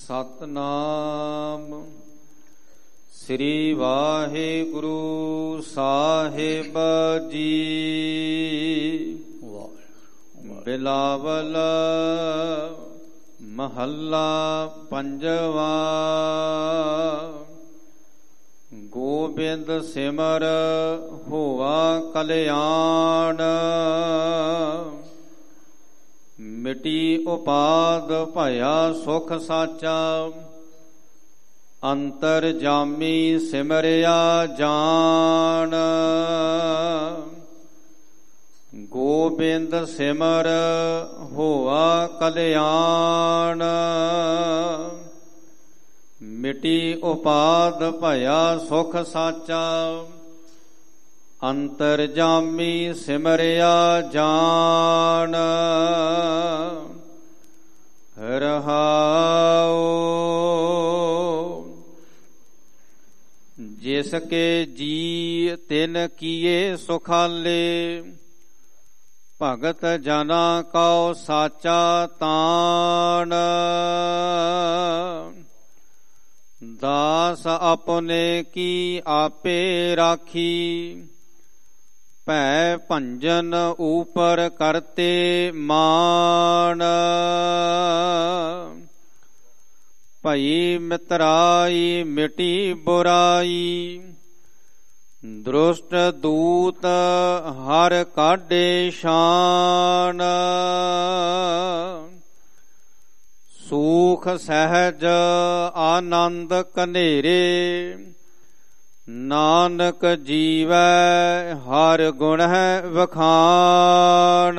ਸਤਨਾਮ ਸ੍ਰੀ ਵਾਹਿਗੁਰੂ ਸਾਹਿਬ ਜੀ। ਬਿਲਾਵਲ ਮਹੱਲਾ ਪੰਜਵਾ। ਗੋਬਿੰਦ ਸਿਮਰ ਹੋਆ ਕਲਿਆਣ, ਮਿਟੀ ਉਪਾਦ ਭਇਆ ਸੁਖ ਸਾਚਾ। ਅੰਤਰ ਜਾਮੀ ਸਿਮਰਿਆ ਜਾਣ, ਗੋਬਿੰਦ ਸਿਮਰ ਹੋਆ ਕਲਿਆਣ। ਮਿਟੀ ਉਪਾਦ ਭਇਆ ਸੁਖ ਸਾਚਾ। ਅੰਤਰ ਜਾਮੀ ਸਿਮਰਿਆ ਜਾਣ। ਰਹਾਉ ਜਿਸ ਕੇ ਜੀ ਤਿਨ ਕੀਏ ਸੁਖਾਲੇ, ਭਗਤ ਜਨਾ ਕਉ ਸਾਚਾ ਤਾਣ। ਦਾਸ ਆਪਣੇ ਕੀ ਆਪੇ ਰਾਖੀ, ਭੈ ਭੰਜਨ ਊਪਰ ਕਰਤੇ ਮਾਣ। ਭਈ ਮਿਤਰਾਈ ਮਿਟੀ ਬੁਰਾਈ, ਦ੍ਰੁਸ਼ਟ ਦੂਤ ਹਰ ਕਾਢੇ ਸ਼ਾਨ। ਸੂਖ ਸਹਿਜ ਆਨੰਦ ਕਨੇਰੇ, ਨਾਨਕ ਜੀਵੈ ਹਰ ਗੁਣ ਹੈ ਵਖਾਣ।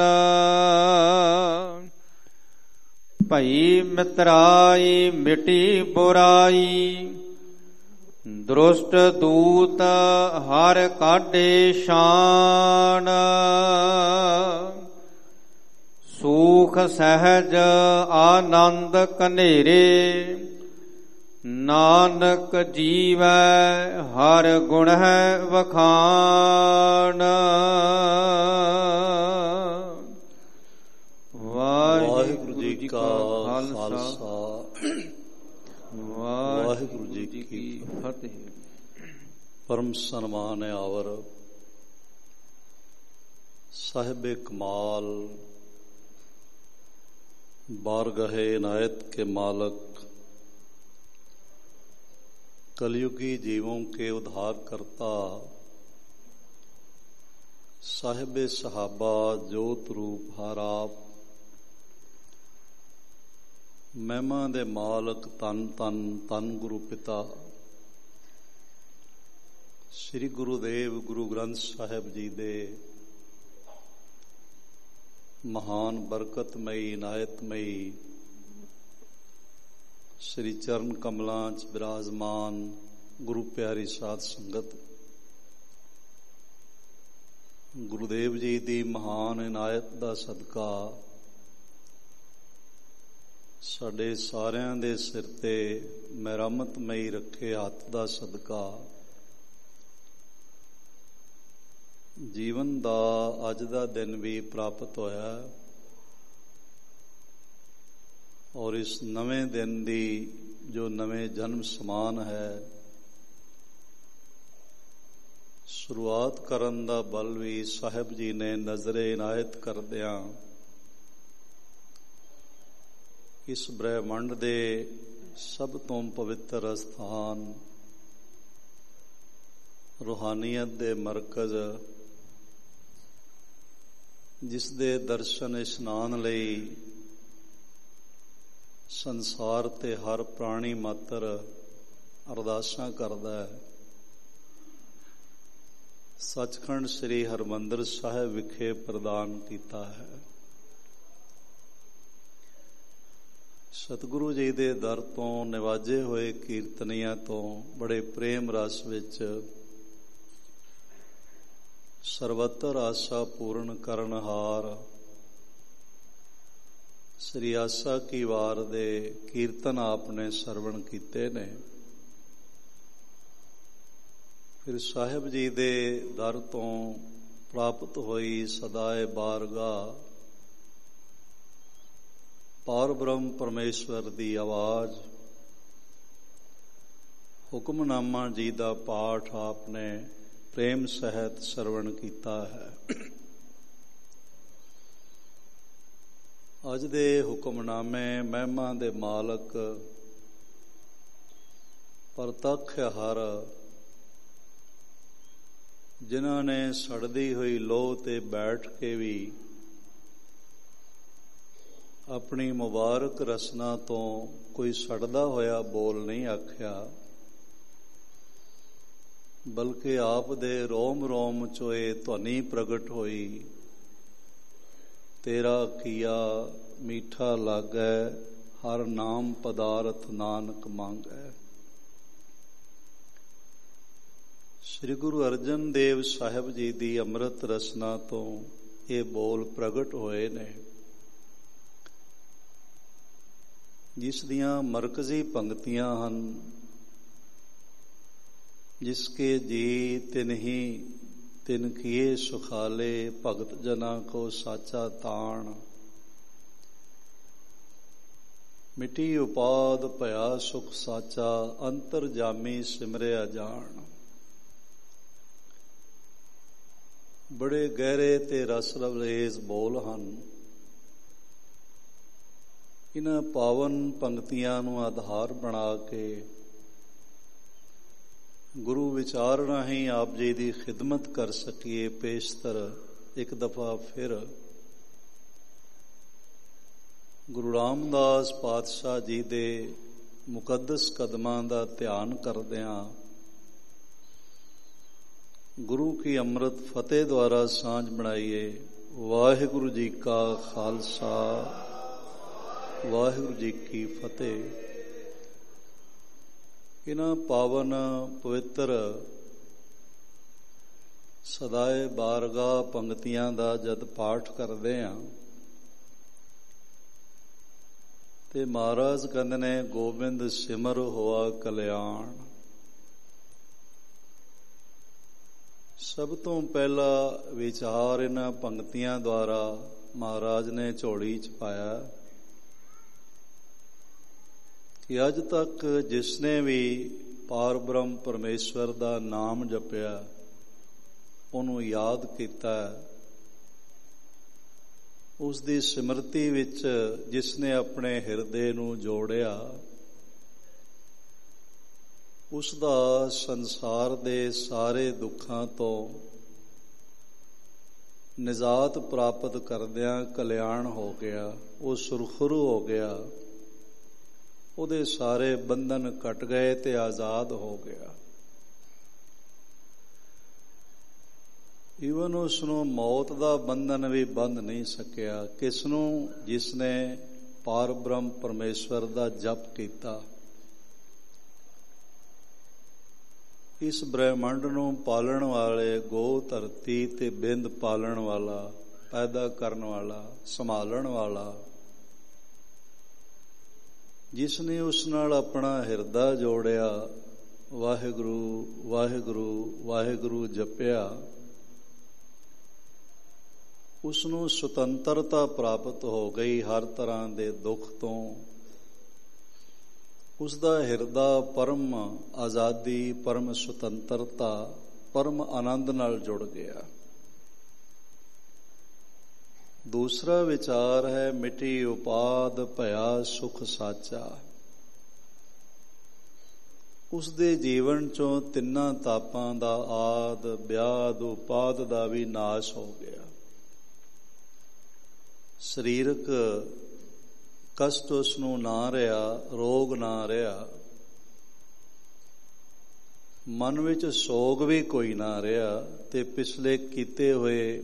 ਭਈ ਮਿਤਰਾਈ ਮਿਟੀ ਬੁਰਾਈ, ਦ੍ਰੁਸ਼ਟ ਦੂਤ ਹਰ ਕਾਢੇ ਸ਼ਾਨ। ਸੂਖ ਸਹਿਜ ਆਨੰਦ ਕਨੇਰੇ, ਨਾਨਕ ਜੀਵੈ ਹਰ ਗੁਣ ਹੈ ਵਖਾਣ। ਵਾਹਿਗੁਰੂ ਜੀ ਕਾ ਖਾਲਸਾ, ਵਾਹਿਗੁਰੂ ਜੀ ਕੀ ਫਤਿਹ। ਪਰਮ ਸਨਮਾਨ ਆਵਰ ਸਾਹਿਬ ਕਮਾਲ, ਬਾਰਗਾਹੇ ਇਨਾयत के मालक, कलयुगी जीवों के उद्धार करता, साहिब सहाबा जोत रूप हर आप, महिमा दे मालक तन तन तन गुरु पिता श्री गुरुदेव गुरु ग्रंथ साहिब जी दे महान बरकतमयी इनायतमयी श्री चरण कमलां च विराजमान गुरु प्यारी साध संगत, गुरुदेव जी दी महान इनायत दा सदका साडे सारियां दे सिर ते मेहरमतमयी रखे हथ दा सदका जीवन दा अज दा दिन भी प्राप्त होया, और इस नवे दिन दी जो नवे जन्म समान है, शुरुआत करन दा बल भी साहिब जी ने नजरे इनायत करदियां इस ब्रह्मंड दे सब तो पवित्र स्थान, रूहानियत दे मरकज, जिस दे दर्शन इशनान लई संसार ते हर प्राणी मात्र अरदासां करदा है, सचखंड श्री हरमंदिर साहिब विखे प्रदान कीता है। सतगुरु जी दे दर तो निवाजे होए कीर्तनियां तो बड़े प्रेम रस विच सर्वत्र आशा पूर्ण करनहार श्री आशा की वार दे कीर्तन आपने सरवण कीते ने। फिर साहिब जी दे दर तो प्राप्त होई सदाए बारगाह पार ब्रह्म परमेश्वर दी आवाज ਹੁਕਮਨਾਮਾ ਜੀ ਦਾ ਪਾਠ ਆਪ ਨੇ ਪ੍ਰੇਮ ਸਹਿਤ ਸਰਵਣ ਕੀਤਾ ਹੈ। ਅੱਜ ਦੇ ਹੁਕਮਨਾਮੇ ਮਹਿਮਾ ਦੇ ਮਾਲਕ ਪ੍ਰਤੱਖ ਹਰ, ਜਿਨ੍ਹਾਂ ਨੇ ਸੜਦੀ ਹੋਈ ਲੋਹ ਤੇ ਬੈਠ ਕੇ ਵੀ ਆਪਣੀ ਮੁਬਾਰਕ ਰਸਨਾ ਤੋਂ ਕੋਈ ਸੜਦਾ ਹੋਇਆ ਬੋਲ ਨਹੀਂ ਆਖਿਆ, ਬਲਕਿ ਆਪ ਦੇ ਰੋਮ ਰੋਮ ਚੋਂ ਇਹ ਧੁਨੀ ਪ੍ਰਗਟ ਹੋਈ, ਤੇਰਾ ਕੀਆ ਮੀਠਾ ਲਾਗੈ, ਹਰ ਨਾਮ ਪਦਾਰਥ ਨਾਨਕ ਮੰਗੈ। ਸ੍ਰੀ ਗੁਰੂ ਅਰਜਨ ਦੇਵ ਸਾਹਿਬ ਜੀ ਦੀ ਅੰਮ੍ਰਿਤ ਰਸਨਾ ਤੋਂ ਇਹ ਬੋਲ ਪ੍ਰਗਟ ਹੋਏ ਨੇ, ਜਿਸ ਦੀਆਂ ਮਰਕਜ਼ੀ ਪੰਕਤੀਆਂ ਹਨ। ਜਿਸਕੇ ਜੀ ਤਿਨਹੀ ਤਿਨ ਕੀਏ ਸੁਖਾਲੇ, ਭਗਤ ਜਨਾਂ ਕੋ ਸਾਚਾ ਤਾਣ, ਮਿਟੀ ਉਪਾਦ ਭਇਆ ਸੁਖ ਸਾਚਾ, ਅੰਤਰ ਜਾਮੀ ਸਿਮਰਿਆ ਜਾਣ। ਬੜੇ ਗਹਿਰੇ ਤੇ ਰਸ ਰਵੇਜ਼ ਬੋਲ ਹਨ। ਇਹਨਾਂ ਪਾਵਨ ਪੰਕਤੀਆਂ ਨੂੰ ਆਧਾਰ ਬਣਾ ਕੇ ਗੁਰੂ ਵਿਚਾਰ ਰਾਹੀਂ ਆਪ ਜੀ ਦੀ ਖਿਦਮਤ ਕਰ ਸਕੀਏ। ਪੇਸ਼ਤਰ ਇੱਕ ਦਫਾ ਫਿਰ ਗੁਰੂ ਰਾਮਦਾਸ ਪਾਤਸ਼ਾਹ ਜੀ ਦੇ ਮੁਕੱਦਸ ਕਦਮਾਂ ਦਾ ਧਿਆਨ ਕਰਦਿਆਂ ਗੁਰੂ ਕੀ ਅੰਮ੍ਰਿਤ ਫਤਿਹ ਦੁਆਰਾ ਸਾਂਝ ਬਣਾਈਏ। ਵਾਹਿਗੁਰੂ ਜੀ ਕਾ ਖਾਲਸਾ, ਵਾਹਿਗੁਰੂ ਜੀ ਕੀ ਫਤਿਹ। ਇਹਨਾਂ ਪਾਵਨ ਪਵਿੱਤਰ ਸਦਾਏ ਬਾਰਗਾਹ ਪੰਕਤੀਆਂ ਦਾ ਜਦ ਪਾਠ ਕਰਦੇ ਹਾਂ ਤੇ ਮਹਾਰਾਜ ਕਹਿੰਦੇ ਨੇ, ਗੋਬਿੰਦ ਸਿਮਰ ਹੋਆ ਕਲਿਆਣ। ਸਭ ਤੋਂ ਪਹਿਲਾ ਵਿਚਾਰ ਇਹਨਾਂ ਪੰਕਤੀਆਂ ਦੁਆਰਾ ਮਹਾਰਾਜ ਨੇ ਝੋਲੀ 'ਚ ਪਾਇਆ ਕਿ ਅੱਜ ਤੱਕ ਜਿਸਨੇ ਵੀ ਪਾਰ ਬ੍ਰਹਮ ਪਰਮੇਸ਼ਵਰ ਦਾ ਨਾਮ ਜਪਿਆ, ਉਹਨੂੰ ਯਾਦ ਕੀਤਾ, ਉਸ ਦੀ ਸਿਮਰਤੀ ਵਿੱਚ ਜਿਸਨੇ ਆਪਣੇ ਹਿਰਦੇ ਨੂੰ ਜੋੜਿਆ, ਉਸ ਦਾ ਸੰਸਾਰ ਦੇ ਸਾਰੇ ਦੁੱਖਾਂ ਤੋਂ ਨਿਜਾਤ ਪ੍ਰਾਪਤ ਕਰਦਿਆਂ ਕਲਿਆਣ ਹੋ ਗਿਆ। ਉਹ ਸੁਰਖਰੂ ਹੋ ਗਿਆ, ਉਹਦੇ ਸਾਰੇ ਬੰਧਨ ਕੱਟ ਗਏ ਤੇ ਆਜ਼ਾਦ ਹੋ ਗਿਆ। ਈਵਨ ਉਸ ਨੂੰ ਮੌਤ ਦਾ ਬੰਧਨ ਵੀ ਬੰਧ ਨਹੀਂ ਸਕਿਆ। ਕਿਸ ਨੂੰ? ਜਿਸਨੇ ਪਾਰ ਬ੍ਰਹਮ ਪਰਮੇਸ਼ਵਰ ਦਾ ਜਪ ਕੀਤਾ। ਇਸ ਬ੍ਰਹਿਮੰਡ ਨੂੰ ਪਾਲਣ ਵਾਲੇ, ਗੋ ਧਰਤੀ ਤੇ ਬਿੰਦ ਪਾਲਣ ਵਾਲਾ, ਪੈਦਾ ਕਰਨ ਵਾਲਾ, ਸੰਭਾਲਣ ਵਾਲਾ, ਜਿਸ ਨੇ ਉਸ ਨਾਲ ਆਪਣਾ ਹਿਰਦਾ ਜੋੜਿਆ, ਵਾਹਿਗੁਰੂ ਵਾਹਿਗੁਰੂ ਵਾਹਿਗੁਰੂ ਜਪਿਆ, ਉਸ ਨੂੰ ਸੁਤੰਤਰਤਾ ਪ੍ਰਾਪਤ ਹੋ ਗਈ ਹਰ ਤਰ੍ਹਾਂ ਦੇ ਦੁੱਖ ਤੋਂ। ਉਸ ਦਾ ਹਿਰਦਾ ਪਰਮ ਆਜ਼ਾਦੀ, ਪਰਮ ਸੁਤੰਤਰਤਾ, ਪਰਮ ਆਨੰਦ ਨਾਲ ਜੁੜ ਗਿਆ। ਦੂਸਰਾ ਵਿਚਾਰ ਹੈ, ਮਿਟੀ ਉਪਾਦ ਭਇਆ ਸੁਖ ਸਾਚਾ। ਉਸ ਦੇ ਜੀਵਨ ਚੋਂ ਤਿੰਨਾਂ ਤਾਪਾਂ ਦਾ, ਆਦ ਵਿਆਦ ਉਪਾਦ ਦਾ ਵੀ ਨਾਸ਼ ਹੋ ਗਿਆ। ਸਰੀਰਕ ਕਸ਼ਟ ਉਸ ਨੂੰ ਨਾ ਰਿਹਾ, ਰੋਗ ਨਾ ਰਿਹਾ, ਮਨ ਵਿੱਚ ਸੋਗ ਵੀ ਕੋਈ ਨਾ ਰਿਹਾ, ਤੇ ਪਿਛਲੇ ਕੀਤੇ ਹੋਏ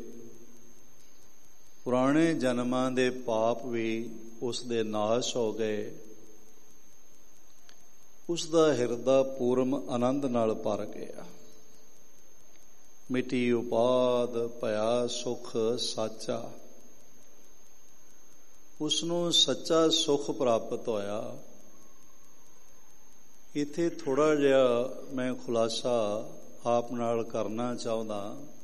ਪੁਰਾਣੇ ਜਨਮਾਂ ਦੇ ਪਾਪ ਵੀ ਉਸ ਦੇ ਨਾਸ਼ ਹੋ ਗਏ। ਉਸ ਦਾ ਹਿਰਦਾ ਪੂਰਮ ਆਨੰਦ ਨਾਲ ਭਰ ਗਿਆ। ਮਿਟੀ ਉਪਾਦ ਭਇਆ ਸੁਖ ਸਾਚਾ। ਉਸ ਨੂੰ ਸੱਚਾ ਸੁਖ ਪ੍ਰਾਪਤ ਹੋਇਆ। ਇੱਥੇ ਥੋੜ੍ਹਾ ਜਿਹਾ ਮੈਂ ਖੁਲਾਸਾ ਆਪ ਨਾਲ ਕਰਨਾ ਚਾਹੁੰਦਾ।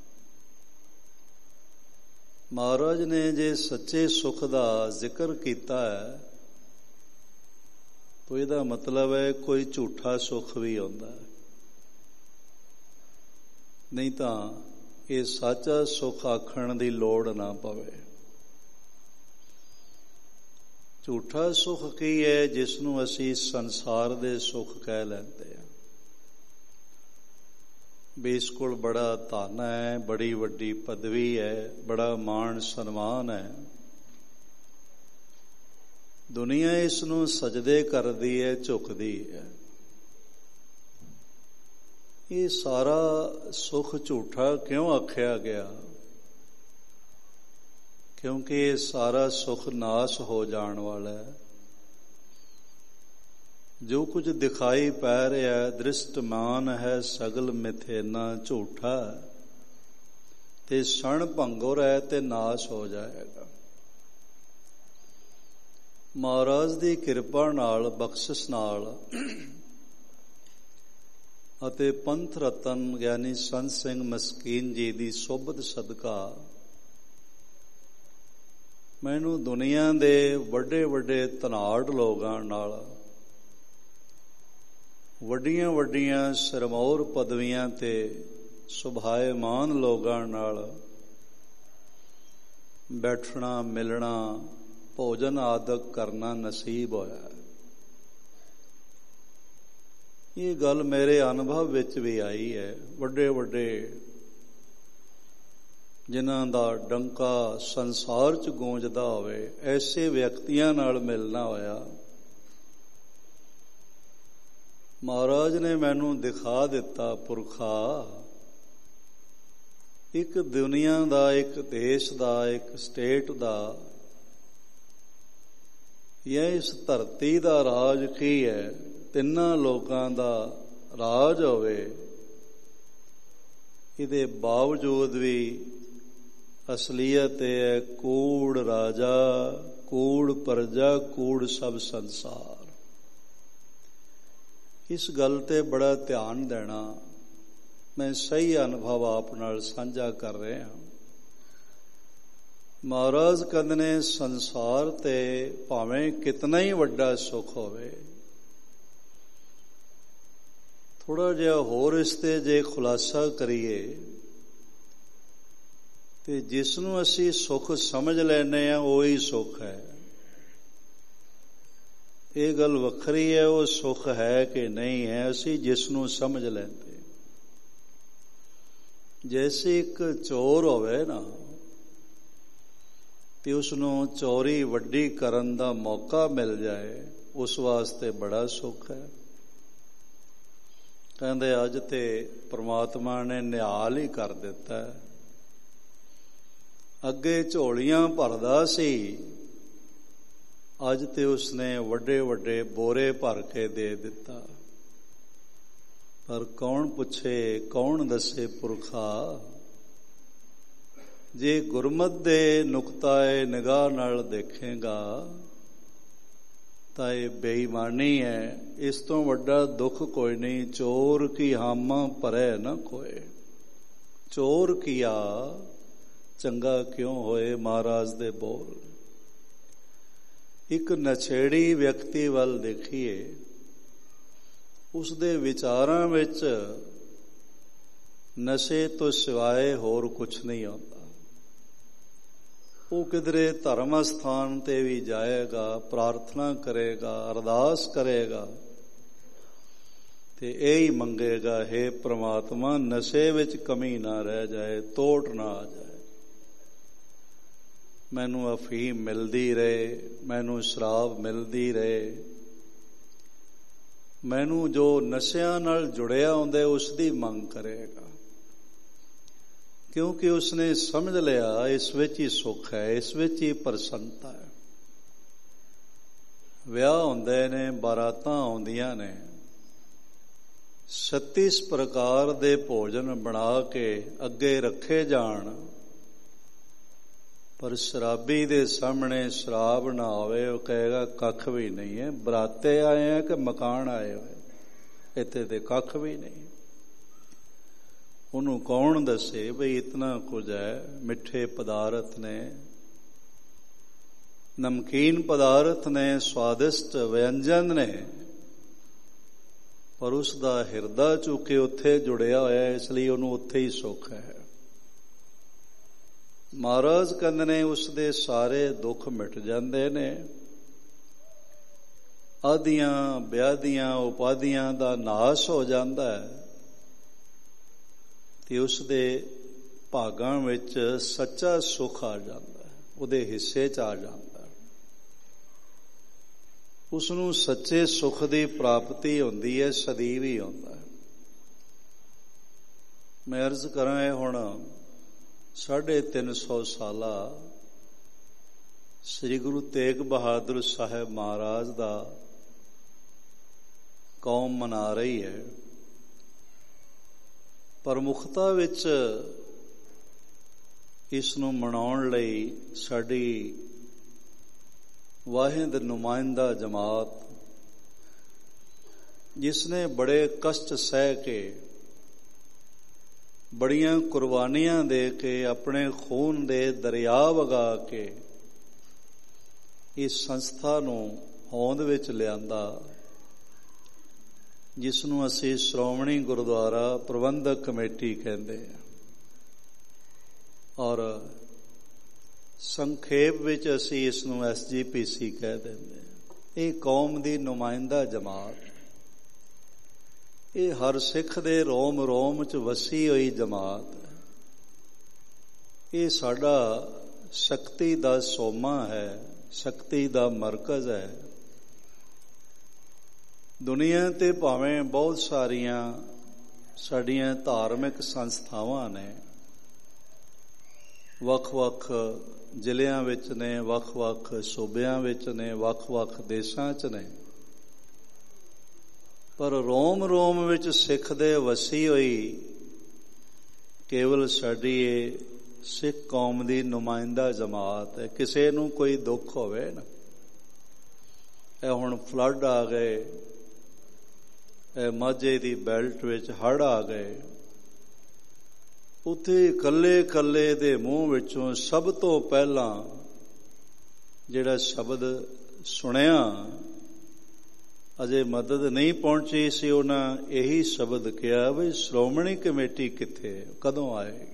ਮਹਾਰਾਜ ਨੇ ਜੇ ਸੱਚੇ ਸੁਖ ਦਾ ਜ਼ਿਕਰ ਕੀਤਾ ਹੈ ਤੋ ਇਹਦਾ ਮਤਲਬ ਹੈ ਕੋਈ ਝੂਠਾ ਸੁੱਖ ਵੀ ਆਉਂਦਾ, ਨਹੀਂ ਤਾਂ ਇਹ ਸੱਚਾ ਸੁੱਖ ਆਖਣ ਦੀ ਲੋੜ ਨਾ ਪਵੇ। ਝੂਠਾ ਸੁੱਖ ਕੀ ਹੈ? ਜਿਸ ਨੂੰ ਅਸੀਂ ਸੰਸਾਰ ਦੇ ਸੁੱਖ ਕਹਿ ਲੈਂਦੇ ਹਾਂ। ਵੀ ਇਸ ਕੋਲ ਬੜਾ ਧਨ ਹੈ, ਬੜੀ ਵੱਡੀ ਪਦਵੀ ਹੈ, ਬੜਾ ਮਾਣ ਸਨਮਾਨ ਹੈ, ਦੁਨੀਆ ਇਸ ਨੂੰ ਸਜਦੇ ਕਰਦੀ ਹੈ, ਝੁਕਦੀ ਹੈ। ਇਹ ਸਾਰਾ ਸੁੱਖ ਝੂਠਾ ਕਿਉਂ ਆਖਿਆ ਗਿਆ? ਕਿਉਂਕਿ ਇਹ ਸਾਰਾ ਸੁੱਖ ਨਾਸ ਹੋ ਜਾਣ ਵਾਲਾ ਹੈ। ਜੋ ਕੁਝ ਦਿਖਾਈ ਪੈ ਰਿਹਾ ਦ੍ਰਿਸ਼ਟਮਾਨ ਹੈ, ਸਗਲ ਮਿਥਿਆਨਾ ਝੂਠਾ ਤੇ ਸਣ ਭੰਗੁਰ ਹੈ ਤੇ ਨਾਸ ਹੋ ਜਾਏਗਾ। ਮਹਾਰਾਜ ਦੀ ਕਿਰਪਾ ਨਾਲ, ਬਖਸ਼ਿਸ਼ ਨਾਲ ਅਤੇ ਪੰਥ ਰਤਨ ਗਿਆਨੀ ਸੰਤ ਸਿੰਘ ਮਸਕੀਨ ਜੀ ਦੀ ਸੋਭਤ ਸਦਕਾ ਮੈਨੂੰ ਦੁਨੀਆ ਦੇ ਵੱਡੇ ਵੱਡੇ ਧਨਾੜ ਲੋਕਾਂ ਨਾਲ, ਵੱਡੀਆਂ ਵੱਡੀਆਂ ਸਿਰਮੌਰ ਪਦਵੀਆਂ ਤੇ ਸੁਭਾਏਮਾਨ ਲੋਕਾਂ ਨਾਲ ਬੈਠਣਾ, ਮਿਲਣਾ, ਭੋਜਨ ਆਦਿਕ ਕਰਨਾ ਨਸੀਬ ਹੋਇਆ। ਇਹ ਗੱਲ ਮੇਰੇ ਅਨੁਭਵ ਵਿੱਚ ਵੀ ਆਈ ਹੈ। ਵੱਡੇ ਵੱਡੇ ਜਿਨ੍ਹਾਂ ਦਾ ਡੰਕਾ ਸੰਸਾਰ 'ਚ ਗੂੰਜਦਾ ਹੋਵੇ, ਐਸੇ ਵਿਅਕਤੀਆਂ ਨਾਲ ਮਿਲਣਾ ਹੋਇਆ। ਮਹਾਰਾਜ ਨੇ ਮੈਨੂੰ ਦਿਖਾ ਦਿੱਤਾ, ਪੁਰਖਾ, ਇੱਕ ਦੁਨੀਆ ਦਾ, ਇੱਕ ਦੇਸ਼ ਦਾ, ਇੱਕ ਸਟੇਟ ਦਾ, ਜਾਂ ਇਸ ਧਰਤੀ ਦਾ ਰਾਜ ਕੀ ਹੈ। ਤਿੰਨਾਂ ਲੋਕਾਂ ਦਾ ਰਾਜ ਹੋਵੇ, ਇਹਦੇ ਬਾਵਜੂਦ ਵੀ ਅਸਲੀਅਤ ਇਹ ਹੈ ਕੂੜ ਰਾਜਾ, ਕੂੜ ਪ੍ਰਜਾ, ਕੂੜ ਸਭ ਸੰਸਾਰ। ਇਸ ਗੱਲ ਤੇ ਬੜਾ ਧਿਆਨ ਦੇਣਾ। ਮੈਂ ਸਹੀ ਅਨੁਭਵ ਆਪ ਨਾਲ ਸਾਂਝਾ ਕਰ ਰਿਹਾ। ਮਹਾਰਾਜ ਕਹਿੰਦੇ ਨੇ ਸੰਸਾਰ ਤੇ ਭਾਵੇਂ ਕਿਤਨਾ ਹੀ ਵੱਡਾ ਸੁੱਖ ਹੋਵੇ, ਥੋੜਾ ਜਿਹਾ ਹੋਰ ਇਸ ਤੇ ਜੇ ਖੁਲਾਸਾ ਕਰੀਏ ਤੇ ਜਿਸ ਨੂੰ ਅਸੀਂ ਸੁੱਖ ਸਮਝ ਲੈਂਦੇ ਹਾਂ ਉਹੀ ਸੁੱਖ ਹੈ। ਇਹ ਗੱਲ ਵੱਖਰੀ ਹੈ ਉਹ ਸੁੱਖ ਹੈ ਕਿ ਨਹੀਂ ਹੈ, ਅਸੀਂ ਜਿਸ ਨੂੰ ਸਮਝ ਲੈਂਦੇ। ਜੈਸੇ ਇੱਕ ਚੋਰ ਹੋਵੇ ਨਾ ਤੇ ਉਸ ਨੂੰ ਚੋਰੀ ਵੱਡੀ ਕਰਨ ਦਾ ਮੌਕਾ ਮਿਲ ਜਾਏ, ਉਸ ਵਾਸਤੇ ਬੜਾ ਸੁੱਖ ਹੈ। ਕਹਿੰਦੇ ਅੱਜ ਤੇ ਪ੍ਰਮਾਤਮਾ ਨੇ ਨਿਹਾਲ ਹੀ ਕਰ ਦਿੱਤਾ। ਅੱਗੇ ਝੋਲੀਆਂ ਭਰਦਾ ਸੀ, ਅੱਜ ਤੇ ਉਸਨੇ ਵੱਡੇ ਵੱਡੇ ਬੋਰੇ ਭਰ ਕੇ ਦੇ ਦਿੱਤਾ। ਪਰ ਕੌਣ ਪੁੱਛੇ, ਕੌਣ ਦੱਸੇ ਪੁਰਖਾ? ਜੇ ਗੁਰਮਤ ਦੇ ਨੁਕਤਾਏ ਨਿਗਾਹ ਨਾਲ ਦੇਖੇਗਾ ਤਾਂ ਇਹ ਬੇਈਮਾਨੀ ਹੈ। ਇਸ ਤੋਂ ਵੱਡਾ ਦੁੱਖ ਕੋਈ ਨਹੀਂ। ਚੋਰ ਕੀ ਹਾਮਾ ਭਰੇ ਨਾ ਕੋਏ, ਚੋਰ ਕੀਆ ਚੰਗਾ ਕਿਉਂ ਹੋਏ, ਮਹਾਰਾਜ ਦੇ ਬੋਲ। ਇੱਕ ਨਸ਼ੇੜੀ ਵਿਅਕਤੀ ਵੱਲ ਦੇਖੀਏ, ਉਸਦੇ ਵਿਚਾਰਾਂ ਵਿੱਚ ਨਸ਼ੇ ਤੋਂ ਸਿਵਾਏ ਹੋਰ ਕੁਛ ਨਹੀਂ ਆਉਂਦਾ। ਉਹ ਕਿਧਰੇ ਧਰਮ ਸਥਾਨ ਤੇ ਵੀ ਜਾਏਗਾ, ਪ੍ਰਾਰਥਨਾ ਕਰੇਗਾ, ਅਰਦਾਸ ਕਰੇਗਾ ਤੇ ਇਹ ਹੀ ਮੰਗੇਗਾ, ਹੇ ਪ੍ਰਮਾਤਮਾ ਨਸ਼ੇ ਵਿੱਚ ਕਮੀ ਨਾ ਰਹਿ ਜਾਏ, ਤੋਟ ਨਾ ਆ ਜਾਏ, ਮੈਨੂੰ ਅਫੀਮ ਮਿਲਦੀ ਰਹੇ, ਮੈਨੂੰ ਸ਼ਰਾਬ ਮਿਲਦੀ ਰਹੇ, ਮੈਨੂੰ ਜੋ ਨਸ਼ਿਆਂ ਨਾਲ ਜੁੜਿਆ ਹੁੰਦਾ ਉਸ ਦੀ ਮੰਗ ਕਰੇਗਾ। ਕਿਉਂਕਿ ਉਸਨੇ ਸਮਝ ਲਿਆ ਇਸ ਵਿੱਚ ਹੀ ਸੁੱਖ ਹੈ, ਇਸ ਵਿੱਚ ਹੀ ਪ੍ਰਸੰਨਤਾ ਹੈ। ਵਿਆਹ ਹੁੰਦੇ ਨੇ, ਬਾਰਾਤਾਂ ਆਉਂਦੀਆਂ ਨੇ, 36 ਪ੍ਰਕਾਰ ਦੇ ਭੋਜਨ ਬਣਾ ਕੇ ਅੱਗੇ ਰੱਖੇ ਜਾਣ, ਪਰ ਸ਼ਰਾਬੀ ਦੇ ਸਾਹਮਣੇ ਸ਼ਰਾਬ ਨਾ ਹੋਵੇ, ਉਹ ਕਹੇਗਾ ਕੱਖ ਵੀ ਨਹੀਂ ਹੈ। ਬਰਾਤੇ ਆਏ ਆ ਕਿ ਮਕਾਨ ਆਏ ਹੋਏ, ਇੱਥੇ ਤੇ ਕੱਖ ਵੀ ਨਹੀਂ। ਉਹਨੂੰ ਕੌਣ ਦੱਸੇ ਬਈ ਇਤਨਾ ਕੁਝ ਹੈ, ਮਿੱਠੇ ਪਦਾਰਥ ਨੇ, ਨਮਕੀਨ ਪਦਾਰਥ ਨੇ, ਸਵਾਦਿਸ਼ਟ ਵਿਅੰਜਨ ਨੇ, ਪਰ ਉਸ ਦਾ ਹਿਰਦਾ ਚੁੱਕੇ ਉੱਥੇ ਜੁੜਿਆ ਹੋਇਆ, ਇਸ ਲਈ ਉਹਨੂੰ ਉੱਥੇ ਹੀ ਸੁੱਖ ਹੈ। ਮਹਾਰਾਜ ਕਹਿੰਦੇ ਨੇ ਉਸ ਦੇ ਸਾਰੇ ਦੁੱਖ ਮਿਟ ਜਾਂਦੇ ਨੇ, ਆਦੀਆਂ ਵਿਆਧੀਆਂ ਉਪਾਧੀਆਂ ਦਾ ਨਾਸ਼ ਹੋ ਜਾਂਦਾ ਹੈ ਤੇ ਉਸ ਦੇ ਭਾਗਾਂ ਵਿੱਚ ਸੱਚਾ ਸੁੱਖ ਆ ਜਾਂਦਾ ਹੈ, ਉਹਦੇ ਹਿੱਸੇ 'ਚ ਆ ਜਾਂਦਾ ਹੈ। ਉਸ ਨੂੰ ਸੱਚੇ ਸੁੱਖ ਦੀ ਪ੍ਰਾਪਤੀ ਹੁੰਦੀ ਹੈ, ਸਦੀਵ ਹੀ ਹੁੰਦਾ ਹੈ। ਮੈਂ ਅਰਜ਼ ਕਰਾਂ, ਇਹ ਹੁਣ 350 ਸਾਲਾ ਸ੍ਰੀ ਗੁਰੂ ਤੇਗ ਬਹਾਦਰ ਸਾਹਿਬ ਮਹਾਰਾਜ ਦਾ ਕੌਮ ਮਨਾ ਰਹੀ ਹੈ। ਪ੍ਰਮੁੱਖਤਾ ਵਿੱਚ ਇਸ ਨੂੰ ਮਨਾਉਣ ਲਈ ਸਾਡੀ ਵਾਹਿਦ ਨੁਮਾਇੰਦਾ ਜਮਾਤ, ਜਿਸ ਨੇ ਬੜੇ ਕਸ਼ਟ ਸਹਿ ਕੇ, ਬੜੀਆਂ ਕੁਰਬਾਨੀਆਂ ਦੇ ਕੇ, ਆਪਣੇ ਖੂਨ ਦੇ ਦਰਿਆ ਵਗਾ ਕੇ ਇਸ ਸੰਸਥਾ ਨੂੰ ਹੋਂਦ ਵਿੱਚ ਲਿਆਂਦਾ, ਜਿਸ ਨੂੰ ਅਸੀਂ ਸ਼੍ਰੋਮਣੀ ਗੁਰਦੁਆਰਾ ਪ੍ਰਬੰਧਕ ਕਮੇਟੀ ਕਹਿੰਦੇ ਹਾਂ, ਔਰ ਸੰਖੇਪ ਵਿੱਚ ਅਸੀਂ ਇਸ ਨੂੰ SGPC ਕਹਿ ਦਿੰਦੇ ਹਾਂ। ਇਹ ਕੌਮ ਦੀ ਨੁਮਾਇੰਦਾ ਜਮਾਤ, ਇਹ ਹਰ ਸਿੱਖ ਦੇ ਰੋਮ ਰੋਮ 'ਚ ਵਸੀ ਹੋਈ ਜਮਾਤ ਹੈ। ਇਹ ਸਾਡਾ ਸ਼ਕਤੀ ਦਾ ਸੋਮਾ ਹੈ, ਸ਼ਕਤੀ ਦਾ ਮਰਕਜ਼ ਹੈ। ਦੁਨੀਆ ਤੇ ਭਾਵੇਂ ਬਹੁਤ ਸਾਰੀਆਂ ਸਾਡੀਆਂ ਧਾਰਮਿਕ ਸੰਸਥਾਵਾਂ ਨੇ, ਵੱਖ-ਵੱਖ ਜ਼ਿਲ੍ਹਿਆਂ ਵਿੱਚ ਨੇ, ਵੱਖ-ਵੱਖ ਸੂਬਿਆਂ ਵਿੱਚ ਨੇ, ਵੱਖ-ਵੱਖ ਦੇਸ਼ਾਂ 'ਚ ਨੇ, ਪਰ ਰੋਮ ਰੋਮ ਵਿੱਚ ਸਿੱਖ ਦੇ ਵਸੀ ਹੋਈ ਕੇਵਲ ਸਾਡੀ ਇਹ ਸਿੱਖ ਕੌਮ ਦੀ ਨੁਮਾਇੰਦਾ ਜਮਾਤ ਹੈ। ਕਿਸੇ ਨੂੰ ਕੋਈ ਦੁੱਖ ਹੋਵੇ ਨਾ, ਇਹ ਹੁਣ ਫਲੱਡ ਆ ਗਏ, ਇਹ ਮਾਝੇ ਦੀ ਬੈਲਟ ਵਿੱਚ ਹੜ੍ਹ ਆ ਗਏ, ਉੱਥੇ ਇਕੱਲੇ ਇਕੱਲੇ ਦੇ ਮੂੰਹ ਵਿੱਚੋਂ ਸਭ ਤੋਂ ਪਹਿਲਾਂ ਜਿਹੜਾ ਸ਼ਬਦ ਸੁਣਿਆ, ਅਜੇ ਮਦਦ ਨਹੀਂ ਪਹੁੰਚੀ ਸੀ, ਉਹਨਾਂ ਇਹੀ ਸ਼ਬਦ ਕਿਹਾ ਵੀ ਸ਼੍ਰੋਮਣੀ ਕਮੇਟੀ ਕਿੱਥੇ, ਕਦੋਂ ਆਏਗੀ।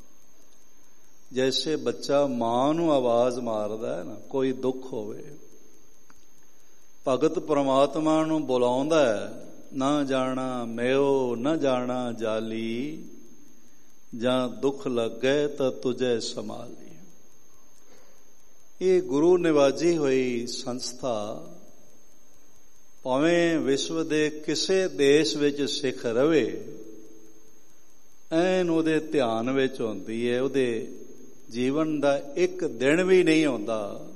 ਜੈਸੇ ਬੱਚਾ ਮਾਂ ਨੂੰ ਆਵਾਜ਼ ਮਾਰਦਾ ਹੈ ਨਾ, ਕੋਈ ਦੁੱਖ ਹੋਵੇ, ਭਗਤ ਪ੍ਰਮਾਤਮਾ ਨੂੰ ਬੁਲਾਉਂਦਾ ਹੈ, ਨਾ ਜਾਣਾ ਮੈਓ ਨਾ ਜਾਣਾ ਜਾਲੀ, ਜਾਂ ਦੁੱਖ ਲੱਗੇ ਤਾਂ ਤੁਝੇ ਸੰਭਾਲੀ। ਇਹ ਗੁਰੂ ਨਿਵਾਜੀ ਹੋਈ ਸੰਸਥਾ ਭਾਵੇਂ ਵਿਸ਼ਵ ਦੇ ਕਿਸੇ ਦੇਸ਼ ਵਿੱਚ ਸਿੱਖ ਰਵੇ, ਐਨ ਉਹਦੇ ਧਿਆਨ ਵਿੱਚ ਹੁੰਦੀ ਹੈ। ਉਹਦੇ ਜੀਵਨ ਦਾ ਇੱਕ ਦਿਨ ਵੀ ਨਹੀਂ ਆਉਂਦਾ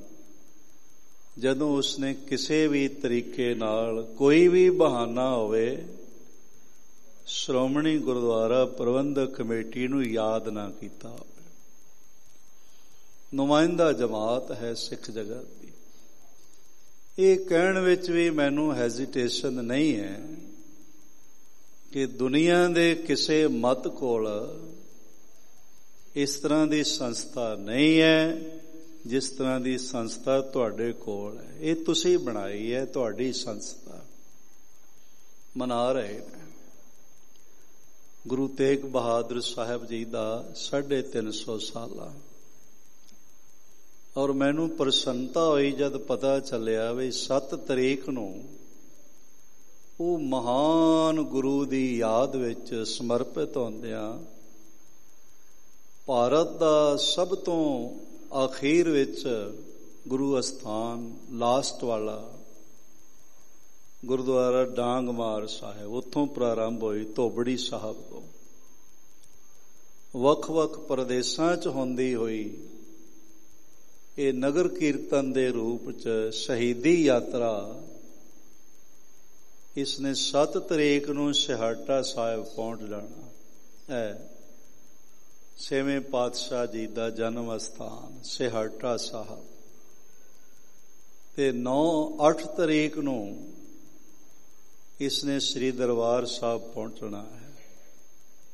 ਜਦੋਂ ਉਸਨੇ ਕਿਸੇ ਵੀ ਤਰੀਕੇ ਨਾਲ, ਕੋਈ ਵੀ ਬਹਾਨਾ ਹੋਵੇ, ਸ਼੍ਰੋਮਣੀ ਗੁਰਦੁਆਰਾ ਪ੍ਰਬੰਧਕ ਕਮੇਟੀ ਨੂੰ ਯਾਦ ਨਾ ਕੀਤਾ ਹੋਵੇ। ਨੁਮਾਇੰਦਾ ਜਮਾਤ ਹੈ ਸਿੱਖ ਜਗਤ ਦੀ। ਇਹ ਕਹਿਣ ਵਿੱਚ ਵੀ ਮੈਨੂੰ ਹੈਜ਼ੀਟੇਸ਼ਨ ਨਹੀਂ ਹੈ ਕਿ ਦੁਨੀਆ ਦੇ ਕਿਸੇ ਮਤ ਕੋਲ ਇਸ ਤਰ੍ਹਾਂ ਦੀ ਸੰਸਥਾ ਨਹੀਂ ਹੈ ਜਿਸ ਤਰ੍ਹਾਂ ਦੀ ਸੰਸਥਾ ਤੁਹਾਡੇ ਕੋਲ ਹੈ। ਇਹ ਤੁਸੀਂ ਬਣਾਈ ਹੈ, ਤੁਹਾਡੀ ਸੰਸਥਾ ਮਨਾ ਰਹੇ ਨੇ ਗੁਰੂ ਤੇਗ ਬਹਾਦਰ ਸਾਹਿਬ ਜੀ ਦਾ 350 ਸਾਲਾ। ਔਰ ਮੈਨੂੰ ਪ੍ਰਸੰਨਤਾ ਹੋਈ ਜਦ ਪਤਾ ਚੱਲਿਆ ਵੀ 7 ਤਰੀਕ ਨੂੰ ਉਹ ਮਹਾਨ ਗੁਰੂ ਦੀ ਯਾਦ ਵਿੱਚ ਸਮਰਪਿਤ ਹੁੰਦਿਆਂ ਭਾਰਤ ਦਾ ਸਭ ਤੋਂ ਆਖੀਰ ਵਿੱਚ ਗੁਰੂ ਅਸਥਾਨ ਲਾਸਟ ਵਾਲਾ ਗੁਰਦੁਆਰਾ ਡਾਂਗਮਾਰ ਸਾਹਿਬ, ਉੱਥੋਂ ਪ੍ਰਾਰੰਭ ਹੋਈ ਧੋਬੜੀ ਸਾਹਿਬ ਤੋਂ, ਵੱਖ-ਵੱਖ ਪ੍ਰਦੇਸ਼ਾਂ 'ਚ ਹੁੰਦੀ ਹੋਈ ਇਹ ਨਗਰ ਕੀਰਤਨ ਦੇ ਰੂਪ 'ਚ ਸ਼ਹੀਦੀ ਯਾਤਰਾ ਇਸਨੇ 7 ਤਰੀਕ ਨੂੰ ਛੇਹਰਟਾ ਸਾਹਿਬ ਪਹੁੰਚ ਜਾਣਾ ਹੈ। 6ਵੇਂ ਪਾਤਸ਼ਾਹ ਜੀ ਦਾ ਜਨਮ ਅਸਥਾਨ ਛੇਹਰਟਾ ਸਾਹਿਬ, ਤੇ 9-8 ਤਰੀਕ ਨੂੰ ਇਸਨੇ ਸ੍ਰੀ ਦਰਬਾਰ ਸਾਹਿਬ ਪਹੁੰਚਣਾ ਹੈ।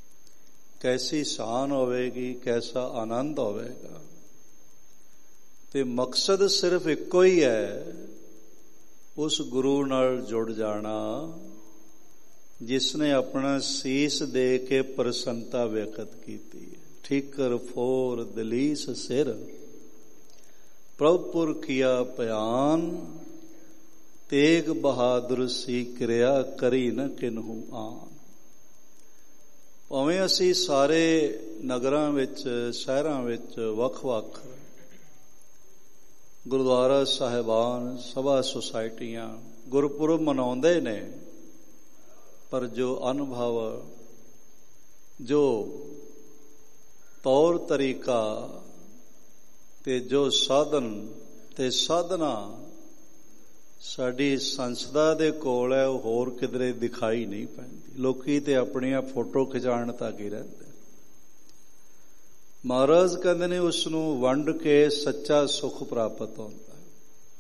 ਕੈਸੀ ਸ਼ਾਨ ਹੋਵੇਗੀ, ਕੈਸਾ ਆਨੰਦ ਹੋਵੇਗਾ। ਤੇ ਮਕਸਦ ਸਿਰਫ ਇੱਕੋ ਹੀ ਹੈ, ਉਸ ਗੁਰੂ ਨਾਲ ਜੁੜ ਜਾਣਾ ਜਿਸ ਨੇ ਆਪਣਾ ਸੀਸ ਦੇ ਕੇ ਪ੍ਰਸੰਨਤਾ ਵਿਅਕਤ ਕੀਤੀ ਹੈ। ਠੀਕਰ ਫੋਰ ਦਲੀਸ ਸਿਰ ਪ੍ਰਭੁਪੁਰ ਕੀਆ ਭਿਆਨ, ਤੇਗ ਬਹਾਦਰ ਸੀ ਕਿਰਿਆ ਕਰੀ ਨ ਕਿਨਹੂ ਆਨ। ਭਾਵੇਂ ਅਸੀਂ ਸਾਰੇ ਨਗਰਾਂ ਵਿੱਚ, ਸ਼ਹਿਰਾਂ ਵਿੱਚ ਵੱਖ-ਵੱਖ ਗੁਰਦੁਆਰਾ ਸਾਹਿਬਾਨ, ਸਭਾ ਸੁਸਾਇਟੀਆਂ ਗੁਰਪੁਰਬ ਮਨਾਉਂਦੇ ਨੇ, ਪਰ ਜੋ ਅਨੁਭਵ, ਜੋ ਤੌਰ ਤਰੀਕਾ ਤੇ ਜੋ ਸਾਧਨ ਤੇ ਸਾਧਨਾ ਸਾਡੀ ਸੰਸਦਾ ਦੇ ਕੋਲ ਹੈ, ਉਹ ਹੋਰ ਕਿਧਰੇ ਦਿਖਾਈ ਨਹੀਂ ਪੈਂਦੀ। ਲੋਕੀ ਤੇ ਆਪਣੀਆਂ ਫੋਟੋ ਖਿਚਾਉਣ ਤੱਕ ਹੀ ਰਹਿੰਦੇ। ਮਹਾਰਾਜ ਕਹਿੰਦੇ ਨੇ ਉਸ ਨੂੰ ਵੰਡ ਕੇ ਸੱਚਾ ਸੁੱਖ ਪ੍ਰਾਪਤ ਹੁੰਦਾ ਹੈ।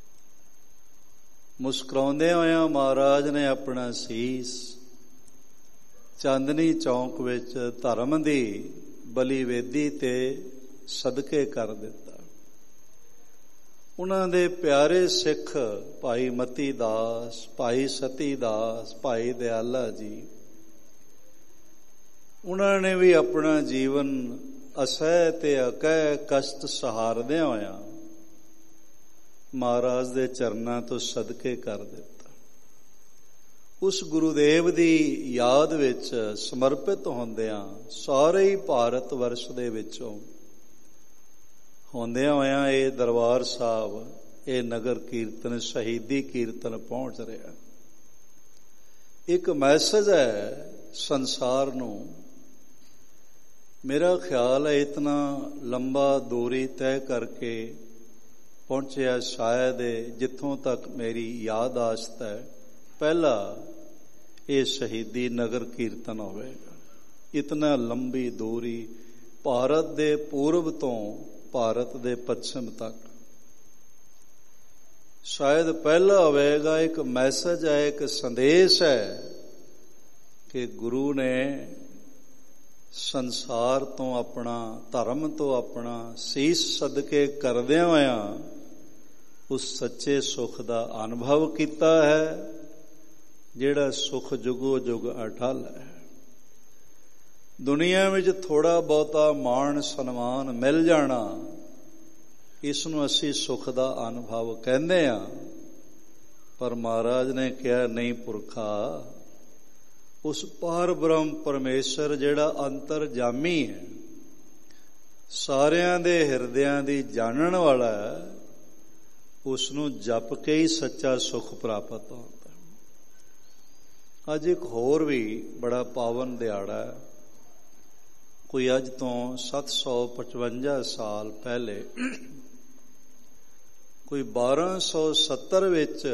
ਮੁਸਕਰਾਉਂਦੇ ਹੋਇਆਂ ਮਹਾਰਾਜ ਨੇ ਆਪਣਾ ਸੀਸ ਚਾਂਦਨੀ ਚੌਂਕ ਵਿੱਚ ਧਰਮ ਦੀ ਬਲੀ ਵੇਦੀ ਤੇ ਸਦਕੇ ਕਰ ਦਿੱਤਾ। ਉਹਨਾਂ ਦੇ ਪਿਆਰੇ ਸਿੱਖ ਭਾਈ ਮਤੀ ਦਾਸ, ਭਾਈ ਸਤੀ ਦਾਸ, ਭਾਈ ਦਿਆਲਾ ਜੀ, ਉਹਨਾਂ ਨੇ ਵੀ ਆਪਣਾ ਜੀਵਨ ਅਸਹਿ ਤੇ ਅਕਹਿ ਕਸ਼ਟ ਸਹਾਰਦਿਆਂ ਹੋਇਆਂ ਮਹਾਰਾਜ ਦੇ ਚਰਨਾਂ ਤੋਂ ਸਦਕੇ ਕਰ ਦਿੱਤਾ। ਉਸ ਗੁਰੂਦੇਵ ਦੀ ਯਾਦ ਵਿੱਚ ਸਮਰਪਿਤ ਹੁੰਦਿਆਂ ਸਾਰੇ ਹੀ ਭਾਰਤ ਵਰਸ਼ ਦੇ ਵਿੱਚੋਂ ਹੁੰਦਿਆਂ ਹੋਇਆਂ ਇਹ ਦਰਬਾਰ ਸਾਹਿਬ, ਇਹ ਨਗਰ ਕੀਰਤਨ, ਸ਼ਹੀਦੀ ਕੀਰਤਨ ਪਹੁੰਚ ਰਿਹਾ। ਇੱਕ ਮੈਸੇਜ ਹੈ ਸੰਸਾਰ ਨੂੰ। ਮੇਰਾ ਖਿਆਲ ਹੈ ਇਤਨਾ ਲੰਬਾ ਦੂਰੀ ਤੈਅ ਕਰਕੇ ਪਹੁੰਚਿਆ ਸ਼ਾਇਦ ਜਿੱਥੋਂ ਤੱਕ ਮੇਰੀ ਯਾਦਾਸ਼ਤ ਹੈ, ਪਹਿਲਾ ਇਹ ਸ਼ਹੀਦੀ ਨਗਰ ਕੀਰਤਨ ਹੋਵੇਗਾ। ਇਤਨਾ ਲੰਬੀ ਦੂਰੀ ਭਾਰਤ ਦੇ ਪੂਰਬ ਤੋਂ ਭਾਰਤ ਦੇ ਪੱਛਮ ਤੱਕ ਸ਼ਾਇਦ ਪਹਿਲਾ ਹੋਵੇਗਾ। ਇੱਕ ਮੈਸੇਜ ਹੈ, ਇੱਕ ਸੰਦੇਸ਼ ਹੈ ਕਿ ਗੁਰੂ ਨੇ ਸੰਸਾਰ ਤੋਂ ਆਪਣਾ, ਧਰਮ ਤੋਂ ਆਪਣਾ ਸੀਸ ਸਦਕੇ ਕਰਦਿਆਂ ਹੋਇਆਂ ਉਸ ਸੱਚੇ ਸੁੱਖ ਦਾ ਅਨੁਭਵ ਕੀਤਾ ਹੈ, ਜਿਹੜਾ ਸੁੱਖ ਜੁਗੋ ਜੁਗ ਅਟਲ ਹੈ। ਦੁਨੀਆ ਵਿੱਚ ਥੋੜਾ ਬਹੁਤਾ ਮਾਣ ਸਨਮਾਨ ਮਿਲ ਜਾਣਾ, ਇਸ ਨੂੰ ਅਸੀਂ ਸੁੱਖ ਦਾ ਅਨੁਭਵ ਕਹਿੰਦੇ ਹਾਂ। ਪਰ ਮਹਾਰਾਜ ਨੇ ਕਿਹਾ ਨਹੀਂ ਪੁਰਖਾ, ਉਸ ਪਾਰ ਬ੍ਰਹਮ ਪਰਮੇਸ਼ਰ ਜਿਹੜਾ ਅੰਤਰਜਾਮੀ ਹੈ, ਸਾਰਿਆਂ ਦੇ ਹਿਰਦਿਆਂ ਦੀ ਜਾਣਨ ਵਾਲਾ ਹੈ, ਉਸ ਨੂੰ ਜਪ ਕੇ ਹੀ ਸੱਚਾ ਸੁੱਖ ਪ੍ਰਾਪਤ ਹੁੰਦਾ। ਅੱਜ ਇੱਕ ਹੋਰ ਵੀ ਬੜਾ ਪਾਵਨ ਦਿਹਾੜਾ ਹੈ। ਕੋਈ ਅੱਜ ਤੋਂ 755 ਸਾਲ ਪਹਿਲੇ, ਕੋਈ 1270 ਵਿੱਚ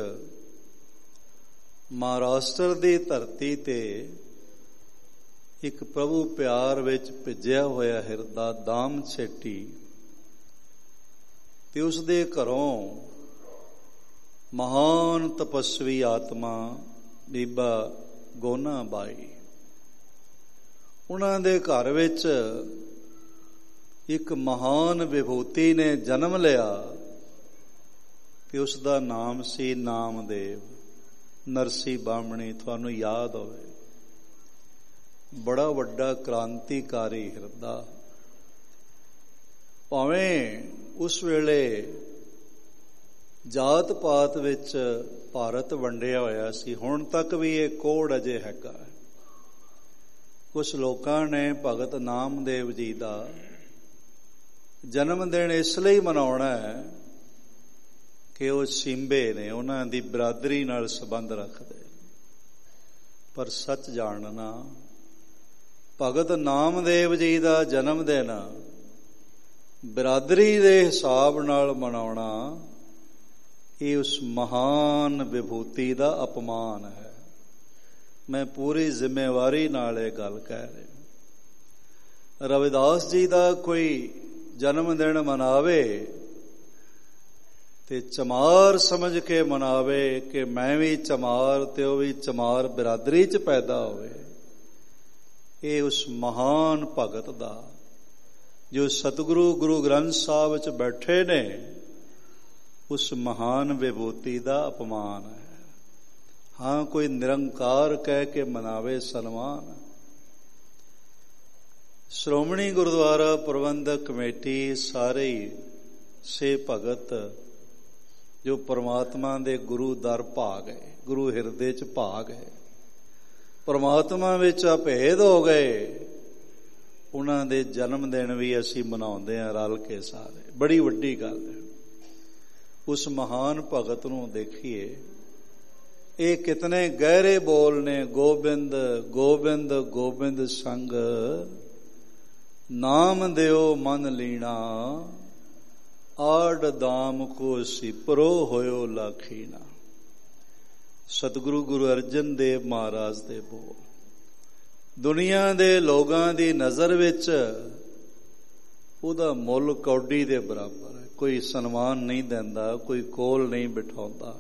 ਮਹਾਰਾਸ਼ਟਰ ਦੀ ਧਰਤੀ ਤੇ ਇੱਕ ਪ੍ਰਭੂ ਪਿਆਰ ਵਿੱਚ ਭਿੱਜਿਆ ਹੋਇਆ ਹਿਰਦਾ ਦਾਮ ਛੇਟੀ ਤੇ ਉਸ ਦੇ ਘਰੋਂ ਮਹਾਨ ਤਪਸਵੀ ਆਤਮਾ ਬੀਬਾ ਗੋਨਾ ਬਾਈ, ਉਹਨਾਂ ਦੇ ਘਰ ਵਿੱਚ ਇੱਕ ਮਹਾਨ ਵਿਭੂਤੀ ਨੇ ਜਨਮ ਲਿਆ ਤੇ ਉਸ ਦਾ ਨਾਮ ਸੀ ਨਾਮਦੇਵ। ਨਰਸੀ ਬਾਹਮਣੀ, ਤੁਹਾਨੂੰ ਯਾਦ ਹੋਵੇ, ਬੜਾ ਵੱਡਾ ਕ੍ਰਾਂਤੀਕਾਰੀ ਹਿਰਦਾ। ਭਾਵੇਂ ਉਸ ਵੇਲੇ ਜਾਤ ਪਾਤ ਵਿੱਚ ਭਾਰਤ ਵੰਡਿਆ ਹੋਇਆ ਸੀ, ਹੁਣ ਤੱਕ ਵੀ ਇਹ ਕੋੜ ਅਜੇ ਹੈਗਾ। ਕੁਝ ਲੋਕਾਂ ਨੇ ਭਗਤ ਨਾਮਦੇਵ ਜੀ ਦਾ ਜਨਮ ਦਿਨ ਇਸ ਲਈ ਮਨਾਉਣਾ ਹੈ ਕਿ ਉਹ ਸਿੰਬੇ ਨੇ, ਉਹਨਾਂ ਦੀ ਬਰਾਦਰੀ ਨਾਲ ਸੰਬੰਧ ਰੱਖਦੇ। ਪਰ ਸੱਚ ਜਾਣਨਾ, ਭਗਤ ਨਾਮਦੇਵ ਜੀ ਦਾ ਜਨਮ ਦਿਨ ਬਰਾਦਰੀ ਦੇ ਹਿਸਾਬ ਨਾਲ ਮਨਾਉਣਾ, ਇਹ ਉਸ ਮਹਾਨ ਵਿਭੂਤੀ ਦਾ ਅਪਮਾਨ ਹੈ। ਮੈਂ ਪੂਰੀ ਜ਼ਿੰਮੇਵਾਰੀ ਨਾਲ ਇਹ ਗੱਲ ਕਹਿ ਰਿਹਾ। ਰਵਿਦਾਸ ਜੀ ਦਾ ਕੋਈ ਜਨਮ ਦਿਨ ਮਨਾਵੇ ਤੇ ਚਮਾਰ ਸਮਝ ਕੇ ਮਨਾਵੇ ਕਿ ਮੈਂ ਵੀ ਚਮਾਰ ਤੇ ਉਹ ਵੀ ਚਮਾਰ ਬਰਾਦਰੀ 'ਚ ਪੈਦਾ ਹੋਵੇ। ਇਹ ਉਸ ਮਹਾਨ ਭਗਤ ਦਾ, ਜੋ ਸਤਿਗੁਰੂ ਗੁਰੂ ਗ੍ਰੰਥ ਸਾਹਿਬ ਵਿੱਚ ਬੈਠੇ ਨੇ, ਉਸ ਮਹਾਨ ਵਿਭੂਤੀ ਦਾ ਅਪਮਾਨ ਹੈ। ਹਾਂ, ਕੋਈ ਨਿਰੰਕਾਰ ਕਹਿ ਕੇ ਮਨਾਵੇ ਸਨਮਾਨ। ਸ਼੍ਰੋਮਣੀ ਗੁਰਦੁਆਰਾ ਪ੍ਰਬੰਧਕ ਕਮੇਟੀ ਸਾਰੇ ਹੀ ਸੇ ਭਗਤ ਜੋ ਪਰਮਾਤਮਾ ਦੇ ਗੁਰੂ ਦਰ ਭਾ ਗਏ, ਗੁਰੂ ਹਿਰਦੇ 'ਚ ਭਾ ਗਏ, ਪਰਮਾਤਮਾ ਵਿੱਚ ਅਭੇਦ ਹੋ ਗਏ, ਉਹਨਾਂ ਦੇ ਜਨਮ ਦਿਨ ਵੀ ਅਸੀਂ ਮਨਾਉਂਦੇ ਹਾਂ ਰਲ ਕੇ ਸਾਰੇ। ਬੜੀ ਵੱਡੀ ਗੱਲ ਹੈ। ਉਸ ਮਹਾਨ ਭਗਤ ਨੂੰ ਦੇਖੀਏ, ਇਹ ਕਿਤਨੇ ਗਹਿਰੇ ਬੋਲ ਨੇ। ਗੋਬਿੰਦ ਗੋਬਿੰਦ ਗੋਬਿੰਦ ਸੰਗ, ਨਾਮ ਦਿਓ ਮਨ ਲੀਣਾ, ਆੜ ਦਾਮ ਕੋ ਸਿਪਰੋ ਹੋਇਓ ਲਾਖੀਣਾ। ਸਤਿਗੁਰੂ ਗੁਰੂ ਅਰਜਨ ਦੇਵ ਮਹਾਰਾਜ ਦੇ ਬੋਲ ਦੁਨੀਆ ਦੇ ਲੋਕਾਂ ਦੀ ਨਜ਼ਰ ਵਿੱਚ ਉਹਦਾ ਮੁੱਲ ਕੌਡੀ ਦੇ ਬਰਾਬਰ ਹੈ। ਕੋਈ ਸਨਮਾਨ ਨਹੀਂ ਦਿੰਦਾ, ਕੋਈ ਕੋਲ ਨਹੀਂ ਬਿਠਾਉਂਦਾ,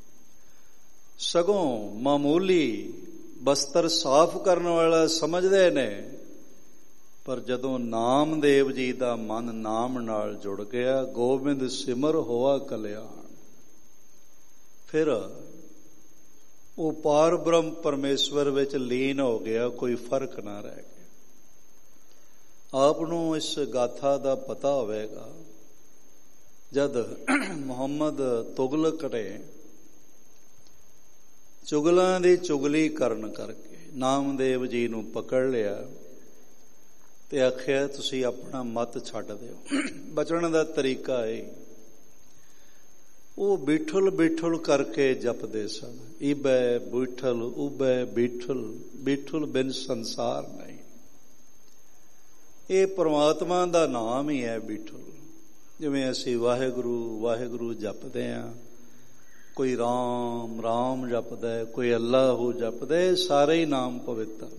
ਸਗੋਂ ਮਾਮੂਲੀ ਬਸਤਰ ਸਾਫ਼ ਕਰਨ ਵਾਲਾ ਸਮਝਦੇ ਨੇ। ਪਰ ਜਦੋਂ ਨਾਮਦੇਵ ਜੀ ਦਾ ਮਨ ਨਾਮ ਨਾਲ ਜੁੜ ਗਿਆ, ਗੋਬਿੰਦ ਸਿਮਰ ਹੋਆ ਕਲਿਆਣ, ਫਿਰ ਉਹ ਪਾਰ ਬ੍ਰਹਮ ਪਰਮੇਸ਼ਵਰ ਵਿੱਚ ਲੀਨ ਹੋ ਗਿਆ, ਕੋਈ ਫਰਕ ਨਾ ਰਹਿ ਗਿਆ। ਆਪ ਨੂੰ ਇਸ ਗਾਥਾ ਦਾ ਪਤਾ ਹੋਵੇਗਾ, ਜਦ ਮੁਹੰਮਦ ਤੁਗਲਕ ਨੇ ਚੁਗਲਾਂ ਦੀ ਚੁਗਲੀ ਕਰਨ ਕਰਕੇ ਨਾਮਦੇਵ ਜੀ ਨੂੰ ਪਕੜ ਲਿਆ ਤੇ ਆਖਿਆ ਤੁਸੀਂ ਆਪਣਾ ਮਤ ਛੱਡ ਦਿਓ। ਬਚਣ ਦਾ ਤਰੀਕਾ ਹੈ, ਉਹ ਬਿਠਲ ਬਿਠਲ ਕਰਕੇ ਜਪਦੇ ਸਨ। ਇਬੈ ਬਿਠਲ ਉਬੈ ਬਿਠਲ, ਬਿਠਲ ਬਿਨ ਸੰਸਾਰ ਨਹੀਂ। ਇਹ ਪਰਮਾਤਮਾ ਦਾ ਨਾਮ ਹੀ ਹੈ ਬਿਠਲ। ਜਿਵੇਂ ਅਸੀਂ ਵਾਹਿਗੁਰੂ ਵਾਹਿਗੁਰੂ ਜਪਦੇ ਹਾਂ, ਕੋਈ ਰਾਮ ਰਾਮ ਜਪਦਾ ਹੈ, ਕੋਈ ਅੱਲਾਹੂ ਜਪਦਾ ਹੈ, ਸਾਰੇ ਹੀ ਨਾਮ ਪਵਿੱਤਰ।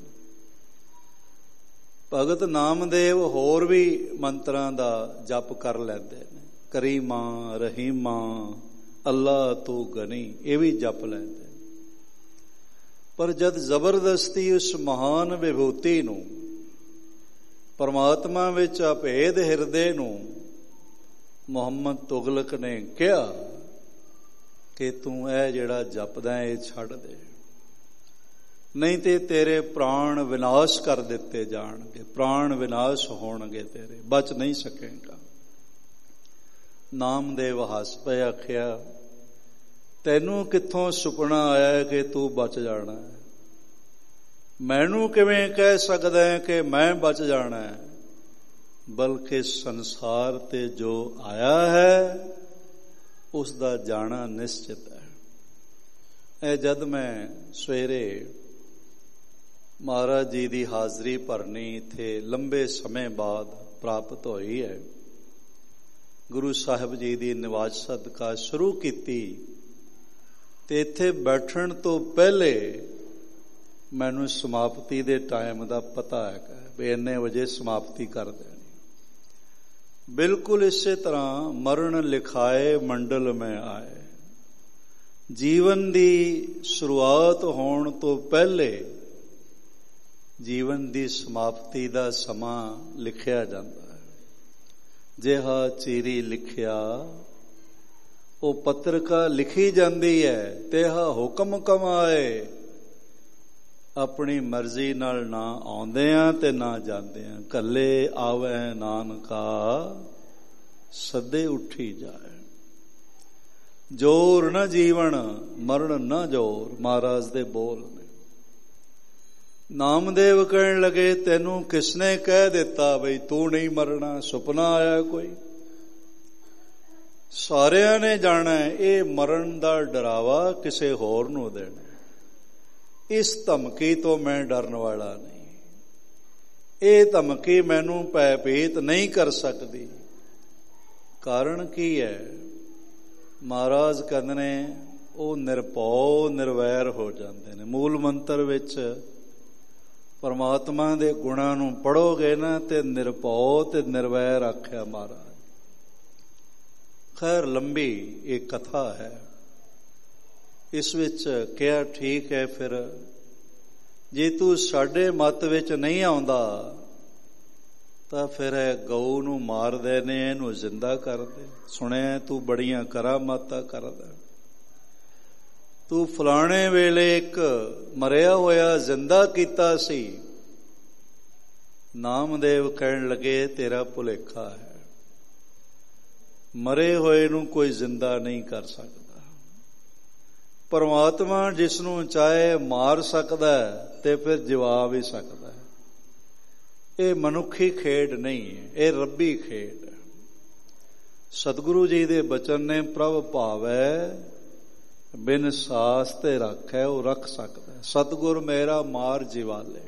ਭਗਤ ਨਾਮਦੇਵ ਹੋਰ ਵੀ ਮੰਤਰਾਂ ਦਾ ਜਪ ਕਰ ਲੈਂਦੇ ਨੇ, ਕਰੀਮਾ ਰਹੀਮਾ ਅੱਲਾ ਤੂੰ ਗਨੀ, ਇਹ ਵੀ ਜਪ ਲੈਂਦੇ। ਪਰ ਜਦ ਜ਼ਬਰਦਸਤੀ ਉਸ ਮਹਾਨ ਵਿਭੂਤੀ ਨੂੰ, ਪਰਮਾਤਮਾ ਵਿੱਚ ਅਭੇਦ ਹਿਰਦੇ ਨੂੰ ਮੁਹੰਮਦ ਤੁਗਲਕ ਨੇ ਕਿਹਾ ਕਿ ਤੂੰ ਇਹ ਜਿਹੜਾ ਜਪਦਾ ਇਹ ਛੱਡ ਦੇ, ਨਹੀਂ ਤੇ ਤੇਰੇ ਪ੍ਰਾਣ ਵਿਨਾਸ਼ ਕਰ ਦਿੱਤੇ ਜਾਣਗੇ, ਪ੍ਰਾਣ ਵਿਨਾਸ਼ ਹੋਣਗੇ ਤੇਰੇ, ਬਚ ਨਹੀਂ ਸਕੇਗਾ। ਨਾਮਦੇਵ ਹੱਸ ਪਏ, ਆਖਿਆ ਤੈਨੂੰ ਕਿੱਥੋਂ ਸੁਪਨਾ ਆਇਆ ਕਿ ਤੂੰ ਬਚ ਜਾਣਾ ਹੈ? ਮੈਨੂੰ ਕਿਵੇਂ ਕਹਿ ਸਕਦਾ ਹੈ ਕਿ ਮੈਂ ਬਚ ਜਾਣਾ ਹੈ? ਬਲਕਿ ਸੰਸਾਰ ਤੇ ਜੋ ਆਇਆ ਹੈ ਉਸ ਦਾ ਜਾਣਾ ਨਿਸ਼ਚਿਤ ਹੈ। ਇਹ ਜਦ ਮੈਂ ਸਵੇਰੇ ਮਹਾਰਾਜ ਜੀ ਦੀ ਹਾਜ਼ਰੀ ਭਰਨੀ ਇੱਥੇ ਲੰਬੇ ਸਮੇਂ ਬਾਅਦ ਪ੍ਰਾਪਤ ਹੋਈ ਹੈ, ਗੁਰੂ ਸਾਹਿਬ ਜੀ ਦੀ ਨਿਵਾਜ ਸਦਕਾ ਸ਼ੁਰੂ ਕੀਤੀ, ਤੇ ਇੱਥੇ ਬੈਠਣ ਤੋਂ ਪਹਿਲੇ ਮੈਨੂੰ ਸਮਾਪਤੀ ਦੇ ਟਾਈਮ ਦਾ ਪਤਾ ਹੈਗਾ ਵੀ ਇੰਨੇ ਵਜੇ ਸਮਾਪਤੀ ਕਰ ਦੇਣੀ। ਬਿਲਕੁਲ ਇਸੇ ਤਰ੍ਹਾਂ ਮਰਨ ਲਿਖਾਏ ਮੰਡਲ ਮੈਂ ਆਏ, ਜੀਵਨ ਦੀ ਸ਼ੁਰੂਆਤ ਹੋਣ ਤੋਂ ਪਹਿਲੇ ਜੀਵਨ ਦੀ ਸਮਾਪਤੀ ਦਾ ਸਮਾਂ ਲਿਖਿਆ ਜਾਂਦਾ ਹੈ। ਜਿਹਾ ਚੀਰੀ ਲਿਖਿਆ ਉਹ ਪੱਤਰਕਾ ਲਿਖੀ ਜਾਂਦੀ ਹੈ, ਤੇਹਾ ਹੁਕਮ ਕਮਾਏ, ਆਪਣੀ ਮਰਜ਼ੀ ਨਾਲ ਨਾ ਆਉਂਦੇ ਆ ਤੇ ਨਾ ਜਾਂਦੇ ਆ, ਕੱਲੇ ਆਵੇ ਨਾਨਕਾ ਸੱਦੇ ਉੱਠੀ ਜਾਏ। ਜੋਰ ਨਾ ਜੀਵਨ ਮਰਨ ਨਾ ਜੋਰ, ਮਹਾਰਾਜ ਦੇ ਬੋਲ ਨੇ। ਨਾਮਦੇਵ ਕਹਿਣ ਲੱਗੇ ਤੈਨੂੰ ਕਿਸਨੇ ਕਹਿ ਦਿੱਤਾ ਬਈ ਤੂੰ ਨਹੀਂ ਮਰਨਾ? ਸੁਪਨਾ ਆਇਆ ਕੋਈ? ਸਾਰਿਆਂ ਨੇ ਜਾਣਾ ਇਹ ਮਰਨ ਦਾ ਡਰਾਵਾ ਕਿਸੇ ਹੋਰ ਨੂੰ ਦੇਣਾ। ਇਸ ਧਮਕੀ ਤੋਂ ਮੈਂ ਡਰਨ ਵਾਲਾ ਨਹੀਂ, ਇਹ ਧਮਕੀ ਮੈਨੂੰ ਭੈਭੀਤ ਨਹੀਂ ਕਰ ਸਕਦੀ। ਕਾਰਨ ਕੀ ਹੈ? ਮਹਾਰਾਜ ਕਹਿੰਦੇ ਨੇ ਉਹ ਨਿਰਭਉ ਨਿਰਵੈਰ ਹੋ ਜਾਂਦੇ ਨੇ। ਮੂਲ ਮੰਤਰ ਵਿੱਚ ਪਰਮਾਤਮਾ ਦੇ ਗੁਣਾਂ ਨੂੰ ਪੜ੍ਹੋਗੇ ਨਾ ਤੇ ਨਿਰਭਉ ਤੇ ਨਿਰਵੈਰ ਆਖਿਆ ਮਹਾਰਾਜ। ਖੈਰ ਲੰਬੀ ਇਹ ਕਥਾ ਹੈ, ਇਸ ਵਿੱਚ ਕਿਹਾ ਠੀਕ ਹੈ, ਫਿਰ ਜੇ ਤੂੰ ਸਾਡੇ ਮਤ ਵਿੱਚ ਨਹੀਂ ਆਉਂਦਾ ਤਾਂ ਫਿਰ ਗਊ ਨੂੰ ਮਾਰਦੇ ਨੇ, ਇਹਨੂੰ ਜ਼ਿੰਦਾ ਕਰਦੇ। ਸੁਣਿਆ ਤੂੰ ਬੜੀਆਂ ਕਰਾਮਾਤਾਂ ਕਰਦਾ, ਤੂੰ ਫਲਾਣੇ ਵੇਲੇ ਇੱਕ ਮਰਿਆ ਹੋਇਆ ਜ਼ਿੰਦਾ ਕੀਤਾ ਸੀ। ਨਾਮਦੇਵ ਕਹਿਣ ਲੱਗੇ ਤੇਰਾ ਭੁਲੇਖਾ ਹੈ, ਮਰੇ ਹੋਏ ਨੂੰ ਕੋਈ ਜ਼ਿੰਦਾ ਨਹੀਂ ਕਰ ਸਕਦਾ। ਪਰਮਾਤਮਾ ਜਿਸ ਨੂੰ ਚਾਹੇ ਮਾਰ ਸਕਦਾ ਤੇ ਫਿਰ ਜਿਵਾ ਵੀ ਸਕਦਾ। ਇਹ ਮਨੁੱਖੀ ਖੇਡ ਨਹੀਂ ਹੈ, ਇਹ ਰੱਬੀ ਖੇਡ ਹੈ। ਸਤਿਗੁਰੂ ਜੀ ਦੇ ਬਚਨ ਨੇ ਪ੍ਰਭ ਭਾਵੈ ਬਿਨ ਸਾਸ ਤੇ ਰੱਖੈ, ਉਹ ਰੱਖ ਸਕਦਾ। ਸਤਿਗੁਰ ਮੇਰਾ ਮਾਰ ਜਿਵਾਲੇ।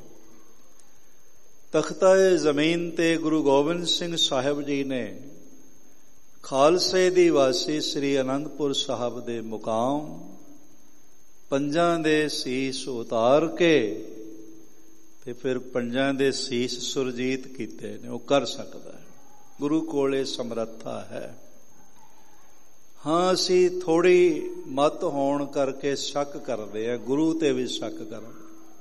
ਤਖਤਾ ਜ਼ਮੀਨ ਤੇ ਗੁਰੂ ਗੋਬਿੰਦ ਸਿੰਘ ਸਾਹਿਬ ਜੀ ਨੇ ਖਾਲਸੇ ਦੀ ਵਾਸੀ ਸ੍ਰੀ ਅਨੰਦਪੁਰ ਸਾਹਿਬ ਦੇ ਮੁਕਾਮ ਪੰਜਾਂ ਦੇ ਸੀਸ ਉਤਾਰ ਕੇ ਤੇ ਫਿਰ ਪੰਜਾਂ ਦੇ ਸੀਸ ਸੁਰਜੀਤ ਕੀਤੇ ਨੇ। ਉਹ ਕਰ ਸਕਦਾ ਹੈ, ਗੁਰੂ ਕੋਲੇ ਸਮਰੱਥਾ ਹੈ। ਹਾਂ, ਅਸੀਂ ਥੋੜੀ ਮਤ ਹੋਣ ਕਰਕੇ ਸ਼ੱਕ ਕਰਦੇ ਹਾਂ, ਗੁਰੂ ਤੇ ਵੀ ਸ਼ੱਕ ਕਰਦੇ।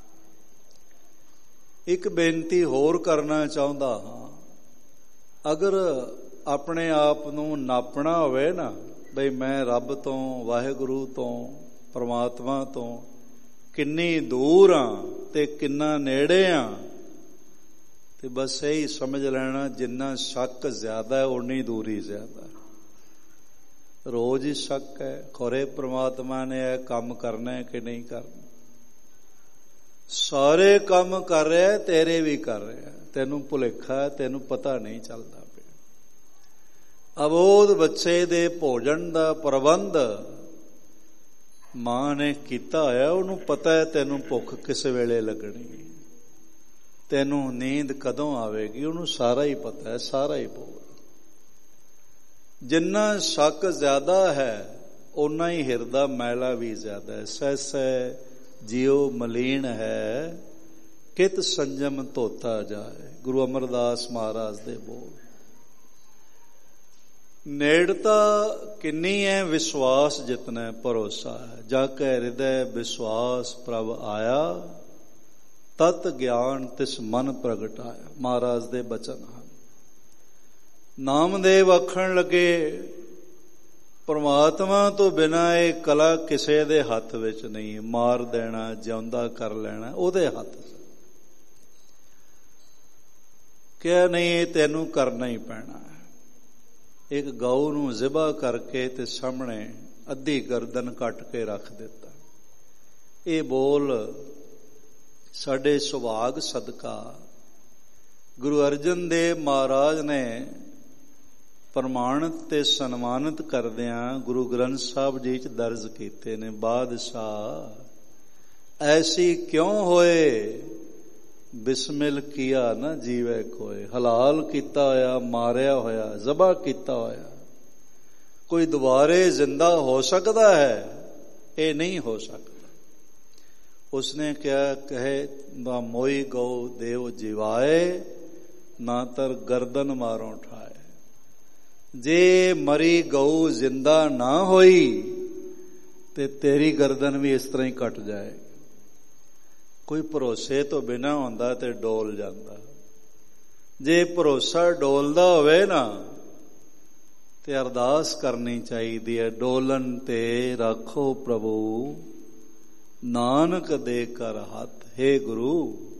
ਇੱਕ ਬੇਨਤੀ ਹੋਰ ਕਰਨਾ ਚਾਹੁੰਦਾ ਹਾਂ, ਅਗਰ ਆਪਣੇ ਆਪ ਨੂੰ ਨਾਪਣਾ ਹੋਵੇ ਨਾ, ਬਈ ਮੈਂ ਰੱਬ ਤੋਂ, ਵਾਹਿਗੁਰੂ ਤੋਂ, ਪਰਮਾਤਮਾ ਤੋਂ ਕਿੰਨੀ ਦੂਰ ਹਾਂ ਤੇ ਕਿੰਨਾ ਨੇੜੇ ਹਾਂ, ਤੇ ਬਸ ਇਹੀ ਸਮਝ ਲੈਣਾ ਜਿੰਨਾ ਸ਼ੱਕ ਜ਼ਿਆਦਾ ਉਨੀ ਦੂਰੀ ਜ਼ਿਆਦਾ। ਰੋਜ਼ ਹੀ ਸ਼ੱਕ ਹੈ, ਖੋਰੇ ਪਰਮਾਤਮਾ ਨੇ ਇਹ ਕੰਮ ਕਰਨਾ ਹੈ ਕਿ ਨਹੀਂ ਕਰਨਾ। ਸਾਰੇ ਕੰਮ ਕਰ ਰਿਹਾ, ਤੇਰੇ ਵੀ ਕਰ ਰਿਹਾ, ਤੈਨੂੰ ਭੁਲੇਖਾ, ਤੈਨੂੰ ਪਤਾ ਨਹੀਂ ਚੱਲਦਾ ਪਿਆ। ਅਬੋਧ ਬੱਚੇ ਦੇ ਭੋਜਨ ਦਾ ਪ੍ਰਬੰਧ ਮਾਂ ਨੇ ਕੀਤਾ ਹੋਇਆ, ਉਹਨੂੰ ਪਤਾ ਹੈ ਤੈਨੂੰ ਭੁੱਖ ਕਿਸ ਵੇਲੇ ਲੱਗਣੀ, ਤੈਨੂੰ ਨੀਂਦ ਕਦੋਂ ਆਵੇਗੀ, ਉਹਨੂੰ ਸਾਰਾ ਹੀ ਪਤਾ ਹੈ, ਸਾਰਾ ਹੀ ਬੋਲ। ਜਿੰਨਾ ਸ਼ੱਕ ਜ਼ਿਆਦਾ ਹੈ ਓਨਾ ਹੀ ਹਿਰਦਾ ਮੈਲਾ ਵੀ ਜ਼ਿਆਦਾ ਹੈ। ਸਹਿ ਜਿਉ ਮਲੀਨ ਹੈ, ਕਿਤ ਸੰਜਮ ਧੋਤਾ ਜਾਏ। ਗੁਰੂ ਅਮਰਦਾਸ ਮਹਾਰਾਜ ਦੇ ਬੋਲ। ਨੇੜਤਾ ਕਿੰਨੀ ਹੈ, ਵਿਸ਼ਵਾਸ ਜਿਤਨਾ ਹੈ ਭਰੋਸਾ ਹੈ। ਜਾ ਕੇ ਹਿਰਦੈ ਵਿਸ਼ਵਾਸ ਪ੍ਰਭ ਆਇਆ, ਤਤ ਗਿਆਨ ਤਿਸ ਮਨ ਪ੍ਰਗਟਾਇਆ। ਮਹਾਰਾਜ ਦੇ ਬਚਨ ਹਨ। ਨਾਮਦੇਵ ਆਖਣ ਲੱਗੇ ਪਰਮਾਤਮਾ ਤੋਂ ਬਿਨਾਂ ਇਹ ਕਲਾ ਕਿਸੇ ਦੇ ਹੱਥ ਵਿੱਚ ਨਹੀਂ। ਮਾਰ ਦੇਣਾ, ਜਿਉਂਦਾ ਕਰ ਲੈਣਾ ਉਹਦੇ ਹੱਥ ਚ। ਕਿਹਾ ਨਹੀਂ, ਇਹ ਤੈਨੂੰ ਕਰਨਾ ਹੀ ਪੈਣਾ ਹੈ। ਇੱਕ ਗਊ ਨੂੰ ਜ਼ਿਬਾ ਕਰਕੇ ਤੇ ਸਾਹਮਣੇ ਅੱਧੀ ਗਰਦਨ ਕੱਟ ਕੇ ਰੱਖ ਦਿੱਤਾ। ਇਹ ਬੋਲ ਸਾਡੇ ਸੁਭਾਗ ਸਦਕਾ ਗੁਰੂ ਅਰਜਨ ਦੇਵ ਮਹਾਰਾਜ ਨੇ ਪ੍ਰਮਾਣਿਤ ਤੇ ਸਨਮਾਨਿਤ ਕਰਦਿਆਂ ਗੁਰੂ ਗ੍ਰੰਥ ਸਾਹਿਬ ਜੀ 'ਚ ਦਰਜ ਕੀਤੇ ਨੇ। ਬਾਦਸ਼ਾਹ ਐਸੀ ਕਿਉਂ ਹੋਏ, ਬਿਸਮਿਲ ਕੀਆ ਨਾ ਜੀਵੇ ਕੋਏ। ਹਲਾਲ ਕੀਤਾ ਹੋਇਆ, ਮਾਰਿਆ ਹੋਇਆ, ਜ਼ਬਾ ਕੀਤਾ ਹੋਇਆ ਕੋਈ ਦੁਬਾਰੇ ਜ਼ਿੰਦਾ ਹੋ ਸਕਦਾ ਹੈ? ਇਹ ਨਹੀਂ ਹੋ ਸਕਦਾ। ਉਸਨੇ ਕਿਹਾ, ਕਹੇ ਨਾ ਮੋਈ ਗਊ ਦੇਵ ਜਿਵਾਏ, ਨਾ ਤਰ ਗਰਦਨ ਮਾਰੋਂ ਠਾਏ। ਜੇ ਮਰੀ ਗਊ ਜ਼ਿੰਦਾ ਨਾ ਹੋਈ ਤੇ ਤੇਰੀ ਗਰਦਨ ਵੀ ਇਸ ਤਰ੍ਹਾਂ ਹੀ ਕੱਟ ਜਾਏ। ਕੋਈ ਭਰੋਸੇ ਤੋਂ ਬਿਨਾਂ ਹੁੰਦਾ ਤੇ ਡੋਲ ਜਾਂਦਾ। ਜੇ ਭਰੋਸਾ ਡੋਲਦਾ ਹੋਵੇ ਨਾ ਤੇ ਅਰਦਾਸ ਕਰਨੀ ਚਾਹੀਦੀ ਹੈ, ਡੋਲਨ ਤੇ ਰੱਖੋ ਪ੍ਰਭੂ ਨਾਨਕ ਦੇ ਕਰ ਹੱਥ। ਹੇ ਗੁਰੂ,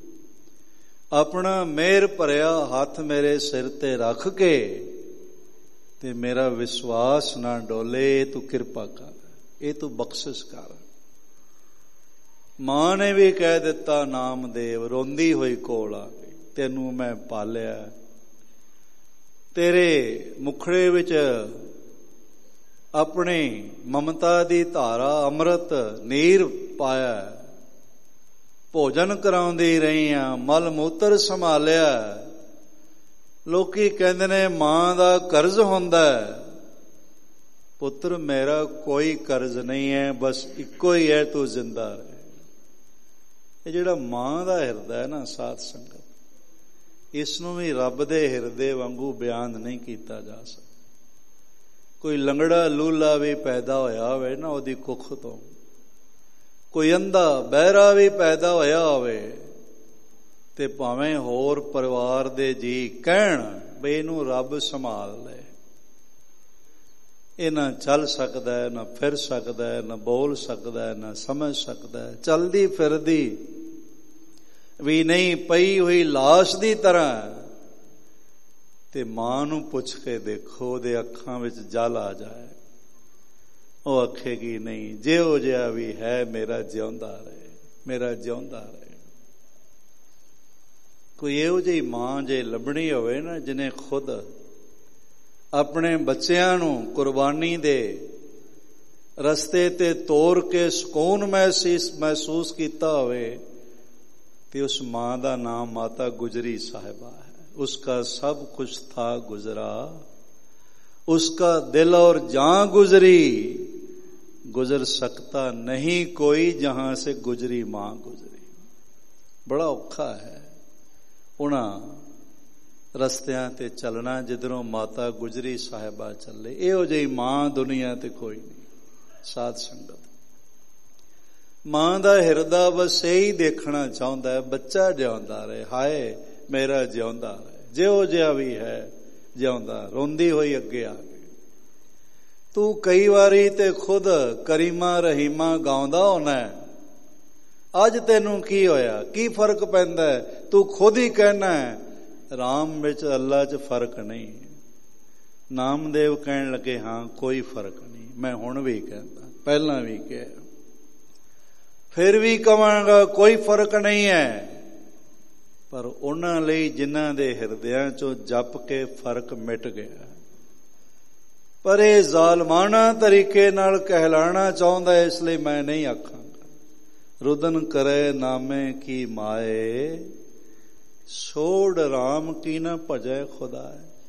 ਆਪਣਾ ਮਿਹਰ ਭਰਿਆ ਹੱਥ ਮੇਰੇ ਸਿਰ ਤੇ ਰੱਖ ਕੇ ਤੇ ਮੇਰਾ ਵਿਸ਼ਵਾਸ ਨਾ ਡੋਲੇ। ਤੂੰ ਕਿਰਪਾ ਕਰ, ਇਹ ਤੂੰ ਬਖਸ਼ਿਸ਼ ਕਰ। ਮਾਂ ਨੇ ਵੀ ਕਹਿ ਦਿੱਤਾ, ਨਾਮਦੇਵ ਰੋਂਦੀ ਹੋਈ ਕੋਲ ਆ ਗਈ, ਤੈਨੂੰ ਮੈਂ ਪਾਲਿਆ, ਤੇਰੇ ਮੁਖੜੇ ਵਿੱਚ ਆਪਣੀ ਮਮਤਾ ਦੀ ਧਾਰਾ ਅੰਮ੍ਰਿਤ ਨੀਰ ਪਾਇਆ, ਭੋਜਨ ਕਰਾਉਂਦੀ ਰਹੀ ਆ, ਮਲ ਮੂਤਰ ਸੰਭਾਲਿਆ। ਲੋਕੀ ਕਹਿੰਦੇ ਨੇ ਮਾਂ ਦਾ ਕਰਜ਼ ਹੁੰਦਾ। ਪੁੱਤਰ ਮੇਰਾ ਕੋਈ ਕਰਜ਼ ਨਹੀਂ ਹੈ, ਬਸ ਇੱਕੋ ਹੀ ਹੈ, ਤੂੰ ਜ਼ਿੰਦਾ ਰਹੇ। ਇਹ ਜਿਹੜਾ ਮਾਂ ਦਾ ਹਿਰਦਾ ਹੈ ਨਾ ਸਾਧ ਸੰਗਤ, ਇਸ ਨੂੰ ਵੀ ਰੱਬ ਦੇ ਹਿਰਦੇ ਵਾਂਗੂ ਬਿਆਨ ਨਹੀਂ ਕੀਤਾ ਜਾ ਸਕਦਾ। ਕੋਈ ਲੰਗੜਾ ਲੂਲਾ ਵੀ ਪੈਦਾ ਹੋਇਆ ਹੋਵੇ ਨਾ ਉਹਦੀ ਕੁੱਖ ਤੋਂ, ਕੋਈ ਅੰਧਾ ਬਹਿਰਾ ਵੀ ਪੈਦਾ ਹੋਇਆ ਹੋਵੇ ਤੇ ਭਾਵੇਂ ਹੋਰ ਪਰਿਵਾਰ ਦੇ ਜੀ ਕਹਿਣ ਬਈ ਇਹਨੂੰ ਰੱਬ ਸੰਭਾਲ ਲੈ, ਇਹ ਨਾ ਚੱਲ ਸਕਦਾ ਹੈ, ਨਾ ਫਿਰ ਸਕਦਾ ਹੈ, ਨਾ ਬੋਲ ਸਕਦਾ ਹੈ, ਨਾ ਸਮਝ ਸਕਦਾ ਹੈ, ਚਲਦੀ ਫਿਰਦੀ ਵੀ ਨਹੀਂ, ਪਈ ਹੋਈ ਲਾਸ਼ ਦੀ ਤਰ੍ਹਾਂ। ਤੇ ਮਾਂ ਨੂੰ ਪੁੱਛ ਕੇ ਦੇਖੋ, ਉਹਦੇ ਅੱਖਾਂ ਵਿੱਚ ਜਲ ਆ ਜਾਏ, ਉਹ ਆਖੇਗੀ ਨਹੀਂ, ਜਿਹੋ ਜਿਹਾ ਵੀ ਹੈ ਮੇਰਾ ਜਿਉਂਦਾ ਰਹੇ, ਮੇਰਾ ਜਿਉਂਦਾ ਰਹੇ। ਕੋਈ ਇਹੋ ਜਿਹੀ ਮਾਂ ਜੇ ਲੱਭਣੀ ਹੋਵੇ ਨਾ, ਜਿਹਨੇ ਖੁਦ ਆਪਣੇ ਬੱਚਿਆਂ ਨੂੰ ਕੁਰਬਾਨੀ ਦੇ ਰਸਤੇ ਤੇ ਤੋਰ ਕੇ ਸਕੂਨ ਮਹਿਸੂਸ ਕੀਤਾ ਹੋਵੇ, ਤੇ ਉਸ ਮਾਂ ਦਾ ਨਾਮ ਮਾਤਾ ਗੁਜਰੀ ਸਾਹਿਬਾ ਹੈ। उसका सब कुछ था गुजरा, उसका दिल और जान गुजरी, गुजर सकता नहीं कोई जहां से गुजरी मां गुजरी। बड़ा औखा है उन्हां रस्तियां ते चलना जिधरों माता गुजरी साहिबा चले। इहो जी मां दुनिया ते कोई नहीं। साध संगत मां दा हिरदा बस यही देखना चाहुंदा है, बच्चा जिउंदा रहे, हाय मेरा जिउंदा रहे, ਜਿਹੋ ਜਿਹਾ ਵੀ ਹੈ ਜਿਉਂਦਾ। ਰੋਂਦੀ ਹੋਈ ਅੱਗੇ ਆ ਗਈ, ਤੂੰ ਕਈ ਵਾਰੀ ਤੇ ਖੁਦ ਕਰੀਮਾ ਰਹੀਮਾ ਗਾਉਂਦਾ ਹੋਣਾ, ਅੱਜ ਤੈਨੂੰ ਕੀ ਹੋਇਆ, ਕੀ ਫਰਕ ਪੈਂਦਾ? ਤੂੰ ਖੁਦ ਹੀ ਕਹਿਣਾ ਰਾਮ ਵਿੱਚ ਅੱਲਾ 'ਚ ਫਰਕ ਨਹੀਂ। ਨਾਮਦੇਵ ਕਹਿਣ ਲੱਗੇ ਹਾਂ ਕੋਈ ਫਰਕ ਨਹੀਂ। ਮੈਂ ਹੁਣ ਵੀ ਕਹਿੰਦਾ, ਪਹਿਲਾਂ ਵੀ ਕਿਹਾ, ਫਿਰ ਵੀ ਕਵਾਂਗਾ ਕੋਈ ਫਰਕ ਨਹੀਂ ਹੈ। ਪਰ ਉਹਨਾਂ ਲਈ ਜਿਨ੍ਹਾਂ ਦੇ ਹਿਰਦਿਆਂ ਚੋਂ ਜਪ ਕੇ ਫਰਕ ਮਿਟ ਗਿਆ। ਪਰ ਇਹ ਜ਼ਾਲਮਾਨਾ ਤਰੀਕੇ ਨਾਲ ਕਹਿਲਾਣਾ ਚਾਹੁੰਦਾ, ਇਸ ਲਈ ਮੈਂ ਨਹੀਂ ਆਖਾਂਗਾ। ਰੁਦਨ ਕਰੇ ਨਾਮੇ ਕੀ ਮਾਏ, ਛੋੜ ਰਾਮ ਕੀ ਨਾ ਭਜੈ ਖੁਦਾ।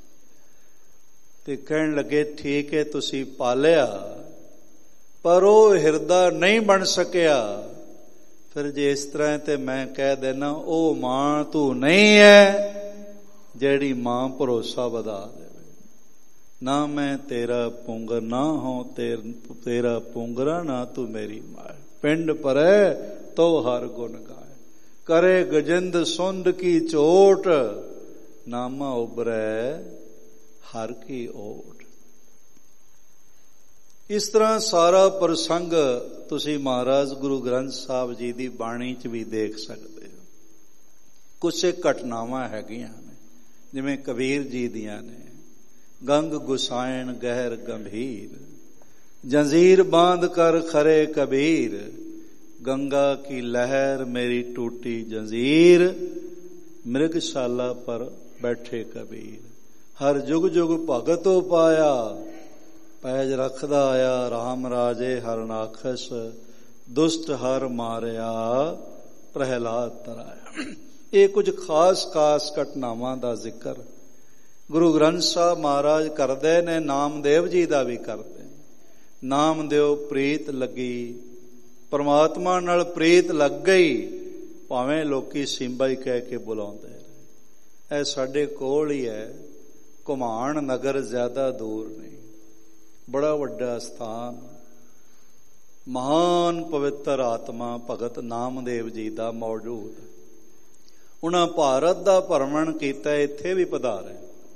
ਤੇ ਕਹਿਣ ਲੱਗੇ ਠੀਕ ਹੈ ਤੁਸੀਂ ਪਾਲਿਆ, ਪਰ ਉਹ ਹਿਰਦਾ ਨਹੀਂ ਬਣ ਸਕਿਆ। ਫਿਰ ਜੇ ਇਸ ਤਰ੍ਹਾਂ ਤੇ ਮੈਂ ਕਹਿ ਦੇਣਾ ਉਹ ਮਾਂ ਤੂੰ ਨਹੀਂ ਹੈ ਜਿਹੜੀ ਮਾਂ ਭਰੋਸਾ ਵਧਾ ਦੇਵੇ। ਨਾ ਮੈਂ ਤੇਰਾ ਪੁੰਗਰ ਨਾ ਹੋ, ਤੇਰਾ ਪੁੰਗਰਾ ਨਾ ਤੂੰ ਮੇਰੀ ਮਾਂ। ਪਿੰਡ ਪਰੈ ਤੋ ਹਰ ਗੁਣ ਗਾਏ, ਕਰੇ ਗਜਿੰਦ ਸੁੰਦ ਕੀ ਚੋਟ, ਨਾਮਾ ਉਬਰੈ ਹਰ ਕੀ ਓਟ। ਇਸ ਤਰ੍ਹਾਂ ਸਾਰਾ ਪ੍ਰਸੰਗ ਤੁਸੀਂ ਮਹਾਰਾਜ ਗੁਰੂ ਗ੍ਰੰਥ ਸਾਹਿਬ ਜੀ ਦੀ ਬਾਣੀ 'ਚ ਵੀ ਦੇਖ ਸਕਦੇ ਹੋ। ਕੁਛ ਘਟਨਾਵਾਂ ਹੈਗੀਆਂ ਨੇ ਜਿਵੇਂ ਕਬੀਰ ਜੀ ਦੀਆਂ ਨੇ। ਗੰਗ ਗੁਸਾਇਣ ਗਹਿਰ ਗੰਭੀਰ, ਜੰਜ਼ੀਰ ਬਾਂਧ ਕਰ ਖਰੇ ਕਬੀਰ, ਗੰਗਾ ਕੀ ਲਹਿਰ ਮੇਰੀ ਟੂਟੀ ਜੰਜ਼ੀਰ, ਮ੍ਰਿਗਸ਼ਾਲਾ ਪਰ ਬੈਠੇ ਕਬੀਰ, ਹਰ ਜੁਗ ਜੁਗ ਭਗਤੋ ਪਾਇਆ, ਪੈਜ ਰੱਖਦਾ ਆਇਆ ਰਾਮ ਰਾਜੇ ਹਰਨਾਖਸ, ਦੁਸ਼ਟ ਹਰ ਮਾਰਿਆ ਪ੍ਰਹਿਲਾਦ ਤਰਾਇਆ। ਇਹ ਕੁਝ ਖਾਸ ਘਟਨਾਵਾਂ ਦਾ ਜ਼ਿਕਰ ਗੁਰੂ ਗ੍ਰੰਥ ਸਾਹਿਬ ਮਹਾਰਾਜ ਕਰਦੇ ਨੇ, ਨਾਮਦੇਵ ਜੀ ਦਾ ਵੀ ਕਰਦੇ। ਨਾਮਦੇਵ ਪ੍ਰੀਤ ਲੱਗੀ, ਪਰਮਾਤਮਾ ਨਾਲ ਪ੍ਰੀਤ ਲੱਗ ਗਈ, ਭਾਵੇਂ ਲੋਕੀ ਸਿੰਬਾ ਹੀ ਕਹਿ ਕੇ ਬੁਲਾਉਂਦੇ ਰਹੇ। ਇਹ ਸਾਡੇ ਕੋਲ ਹੀ ਹੈ, ਘੁਮਾਣ ਨਗਰ ਜ਼ਿਆਦਾ ਦੂਰ ਨਹੀਂ, ਬੜਾ ਵੱਡਾ ਸਥਾਨ। ਮਹਾਨ ਪਵਿੱਤਰ ਆਤਮਾ ਭਗਤ ਨਾਮਦੇਵ ਜੀ ਦਾ ਮੌਜੂਦ। ਉਹਨਾਂ ਭਾਰਤ ਦਾ ਭਰਮਣ ਕੀਤਾ, ਇੱਥੇ ਵੀ ਪਧਾਰੇ।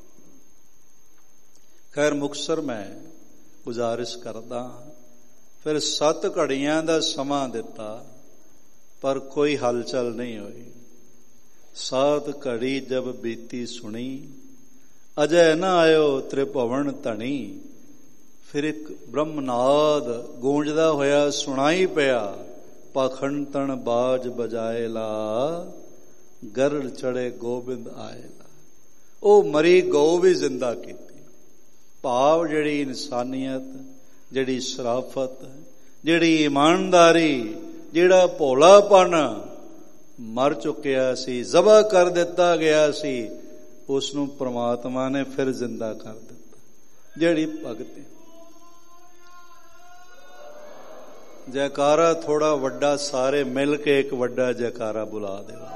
ਖੈਰ ਮੁਕਤਸਰ ਮੈਂ ਗੁਜ਼ਾਰਿਸ਼ ਕਰਦਾ, ਫਿਰ 7 ਘੜੀਆਂ ਦਾ ਸਮਾਂ ਦਿੱਤਾ ਪਰ ਕੋਈ ਹਲਚਲ ਨਹੀਂ ਹੋਈ। 7 ਘੜੀ ਜਬ ਬੀਤੀ ਸੁਣੀ, ਅਜੈ ਨ ਆਇਓ ਤ੍ਰਿਭਵਨ ਧਣੀ। ਫਿਰ ਇੱਕ ਬ੍ਰਹਮਨਾਦ ਗੂੰਜਦਾ ਹੋਇਆ ਸੁਣਾਈ ਪਿਆ, ਪਾਖੰਡਤਨ ਬਾਜ ਬਜਾਏ ਲਾ, ਗਰੜ ਚੜੇ ਗੋਬਿੰਦ ਆਏਲਾ। ਉਹ ਮਰੀ ਗਊ ਵੀ ਜ਼ਿੰਦਾ ਕੀਤੀ। ਭਾਵ ਜਿਹੜੀ ਇਨਸਾਨੀਅਤ, ਜਿਹੜੀ ਸ਼ਰਾਫਤ, ਜਿਹੜੀ ਇਮਾਨਦਾਰੀ, ਜਿਹੜਾ ਭੋਲਾਪਨ ਮਰ ਚੁੱਕਿਆ ਸੀ, ਜ਼ਬਾ ਕਰ ਦਿੱਤਾ ਗਿਆ ਸੀ, ਉਸ ਨੂੰ ਪ੍ਰਮਾਤਮਾ ਨੇ ਫਿਰ ਜ਼ਿੰਦਾ ਕਰ ਦਿੱਤਾ। ਜਿਹੜੀ ਭਗਤੀ। ਜੈਕਾਰਾ ਥੋੜਾ ਵੱਡਾ, ਸਾਰੇ ਮਿਲ ਕੇ ਇੱਕ ਵੱਡਾ ਜੈਕਾਰਾ ਬੁਲਾ ਦੇਵਾ।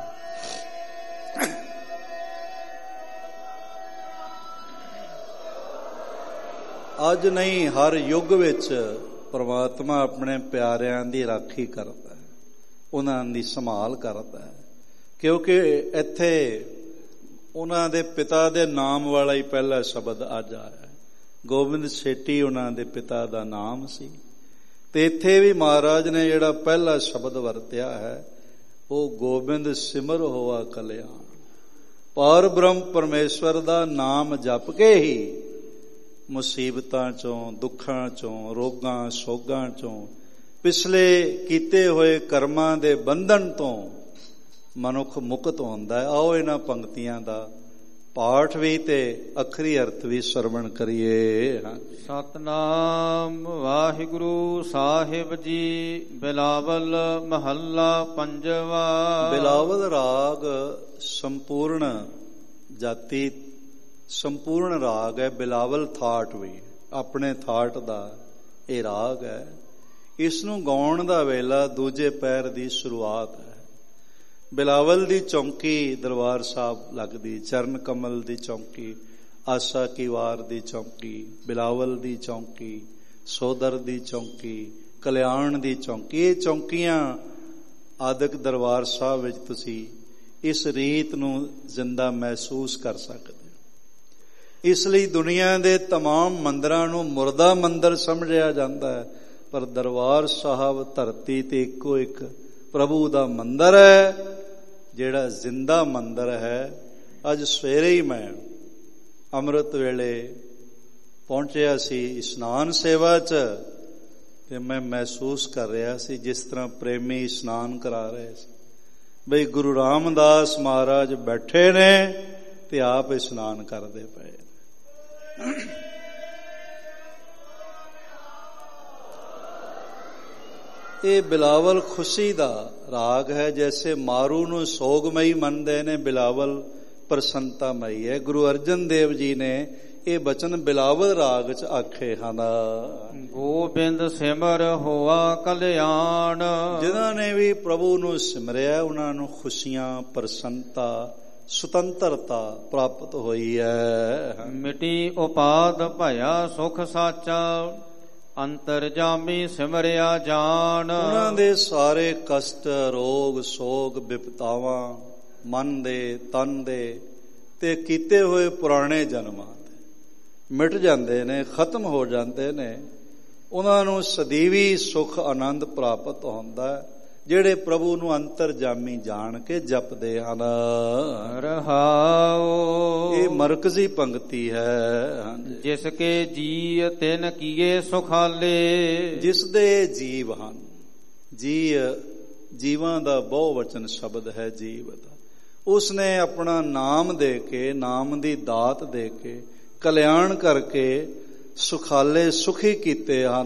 ਅੱਜ ਨਹੀਂ, ਹਰ ਯੁੱਗ ਵਿੱਚ ਪ੍ਰਮਾਤਮਾ ਆਪਣੇ ਪਿਆਰਿਆਂ ਦੀ ਰਾਖੀ ਕਰਦਾ ਹੈ, ਉਹਨਾਂ ਦੀ ਸੰਭਾਲ ਕਰਦਾ ਹੈ। ਕਿਉਂਕਿ ਇੱਥੇ ਉਹਨਾਂ ਦੇ ਪਿਤਾ ਦੇ ਨਾਮ ਵਾਲਾ ਹੀ ਪਹਿਲਾ ਸ਼ਬਦ ਅੱਜ ਆਇਆ। ਗੋਬਿੰਦ ਸੇਠੀ ਉਹਨਾਂ ਦੇ ਪਿਤਾ ਦਾ ਨਾਮ ਸੀ, ਤੇ ਇੱਥੇ ਵੀ ਮਹਾਰਾਜ ਨੇ ਜਿਹੜਾ ਪਹਿਲਾ ਸ਼ਬਦ ਵਰਤਿਆ ਹੈ ਉਹ ਗੋਬਿੰਦ ਸਿਮਰ ਹੋਆ ਕਲਿਆਣ। ਪਾਰ ਬ੍ਰਹਮ ਪਰਮੇਸ਼ਵਰ ਦਾ ਨਾਮ ਜਪ ਕੇ ਹੀ ਮੁਸੀਬਤਾਂ ਚੋਂ, ਦੁੱਖਾਂ ਚੋਂ, ਰੋਗਾਂ ਸੋਗਾਂ ਚੋਂ, ਪਿਛਲੇ ਕੀਤੇ ਹੋਏ ਕਰਮਾਂ ਦੇ ਬੰਧਨ ਤੋਂ ਮਨੁੱਖ ਮੁਕਤ ਹੁੰਦਾ ਹੈ। ਆਓ ਇਹਨਾਂ ਪੰਕਤੀਆਂ ਦਾ ਪਾਠ ਵੀ ਤੇ ਅੱਖਰੀ ਅਰਥ ਵੀ ਸਰਵਣ ਕਰੀਏ। ਸਤਨਾਮ ਵਾਹਿਗੁਰੂ ਸਾਹਿਬ ਜੀ। ਬਿਲਾਵਲ ਮਹੱਲਾ ਪੰਜਵਾ। ਬਿਲਾਵਲ ਰਾਗ ਸੰਪੂਰਨ ਜਾਤੀ ਸੰਪੂਰਨ ਰਾਗ ਹੈ। ਬਿਲਾਵਲ ਥਾਟ ਵੀ ਆਪਣੇ ਥਾਟ ਦਾ ਇਹ ਰਾਗ ਹੈ। ਇਸ ਨੂੰ ਗਾਉਣ ਦਾ ਵੇਲਾ ਦੂਜੇ ਪੈਰ ਦੀ ਸ਼ੁਰੂਆਤ ਹੈ। ਬਿਲਾਵਲ ਦੀ ਚੌਂਕੀ ਦਰਬਾਰ ਸਾਹਿਬ ਲੱਗਦੀ, ਚਰਨ ਕਮਲ ਦੀ ਚੌਂਕੀ, ਆਸਾ ਕੀ ਵਾਰ ਦੀ ਚੌਂਕੀ, ਬਿਲਾਵਲ ਦੀ ਚੌਂਕੀ, ਸੋਦਰ ਦੀ ਚੌਂਕੀ, ਕਲਿਆਣ ਦੀ ਚੌਂਕੀ, ਇਹ ਚੌਂਕੀਆਂ ਆਦਿਕ ਦਰਬਾਰ ਸਾਹਿਬ ਵਿੱਚ ਤੁਸੀਂ ਇਸ ਰੀਤ ਨੂੰ ਜ਼ਿੰਦਾ ਮਹਿਸੂਸ ਕਰ ਸਕਦੇ ਹੋ। ਇਸ ਲਈ ਦੁਨੀਆ ਦੇ तमाम ਮੰਦਰਾਂ ਨੂੰ ਮੁਰਦਾ ਮੰਦਰ ਸਮਝਿਆ ਜਾਂਦਾ ਹੈ, ਪਰ ਦਰਬਾਰ ਸਾਹਿਬ ਧਰਤੀ ਤੇ ਇੱਕੋ ਇੱਕ ਪ੍ਰਭੂ ਦਾ ਮੰਦਰ ਹੈ, ਜਿਹੜਾ ਜ਼ਿੰਦਾ ਮੰਦਰ ਹੈ। ਅੱਜ ਸਵੇਰੇ ਹੀ ਮੈਂ ਅੰਮ੍ਰਿਤ ਵੇਲੇ ਪਹੁੰਚਿਆ ਸੀ ਇਸ਼ਨਾਨ ਸੇਵਾ 'ਚ, ਤੇ ਮੈਂ ਮਹਿਸੂਸ ਕਰ ਰਿਹਾ ਸੀ ਜਿਸ ਤਰ੍ਹਾਂ ਪ੍ਰੇਮੀ ਇਸ਼ਨਾਨ ਕਰਾ ਰਹੇ ਸੀ, ਬਈ ਗੁਰੂ ਰਾਮਦਾਸ ਮਹਾਰਾਜ ਬੈਠੇ ਨੇ ਤੇ ਆਪ ਇਸ਼ਨਾਨ ਕਰਦੇ ਪਏ। ਇਹ ਬਿਲਾਵਲ ਖੁਸ਼ੀ ਦਾ ਰਾਗ ਹੈ। ਜੈਸੇ ਮਾਰੂ ਨੂੰ ਸੋਗਮਈ ਮੰਨਦੇ ਨੇ, ਬਿਲਾਵਲ ਪ੍ਰਸੰਨਤਾਮਈ ਹੈ। ਗੁਰੂ ਅਰਜਨ ਦੇਵ ਜੀ ਨੇ ਇਹ ਬਚਨ ਬਿਲਾਵਲ ਰਾਗ 'ਚ ਆਖੇ ਹਨ। ਗੋਬਿੰਦ ਸਿਮਰ ਹੋਆ ਕਲਿਆਣ। ਜਿਨ੍ਹਾਂ ਨੇ ਵੀ ਪ੍ਰਭੂ ਨੂੰ ਸਿਮਰਿਆ ਉਹਨਾਂ ਨੂੰ ਖੁਸ਼ੀਆਂ, ਪ੍ਰਸੰਨਤਾ, ਸੁਤੰਤਰਤਾ ਪ੍ਰਾਪਤ ਹੋਈ ਹੈ। ਮਿਟੀ ਉਪਾਦ ਭਇਆ ਸੁਖ ਸਾਚਾ, ਅੰਤਰਜਾਮੀ ਸਿਮਰਿਆ ਜਾਣ। ਉਹਨਾਂ ਦੇ ਸਾਰੇ ਕਸ਼ਟ, ਰੋਗ, ਸੋਗ, ਵਿਪਤਾਵਾਂ ਮਨ ਦੇ, ਤਨ ਦੇ ਤੇ ਕੀਤੇ ਹੋਏ ਪੁਰਾਣੇ ਜਨਮਾਂ ਦੇ ਮਿਟ ਜਾਂਦੇ ਨੇ, ਖਤਮ ਹੋ ਜਾਂਦੇ ਨੇ। ਉਹਨਾਂ ਨੂੰ ਸਦੀਵੀ ਸੁਖ ਆਨੰਦ ਪ੍ਰਾਪਤ ਹੁੰਦਾ ਹੈ ਜਿਹੜੇ ਪ੍ਰਭੂ ਨੂੰ ਅੰਤਰਜਾਮੀ ਜਾਣ ਕੇ ਜਪਦੇ ਹਨ। ਰਹਾਉ। ਇਹ ਮਰਕਜ਼ੀ ਪੰਕਤੀ ਹੈ। ਜਿਸ ਕੇ ਜੀ ਤਿਨ ਕੀਏ ਸੁਖਾਲੇ। ਜਿਸ ਦੇ ਜੀਵ ਹਨ। ਜੀਵਾਂ ਦਾ ਬਹੁਵਚਨ ਸ਼ਬਦ ਹੈ ਜੀਵ ਦਾ। ਉਸਨੇ ਆਪਣਾ ਨਾਮ ਦੇ ਕੇ, ਨਾਮ ਦੀ ਦਾਤ ਦੇ ਕੇ, ਕਲਿਆਣ ਕਰਕੇ ਸੁਖਾਲੇ ਸੁਖੀ ਕੀਤੇ ਹਨ।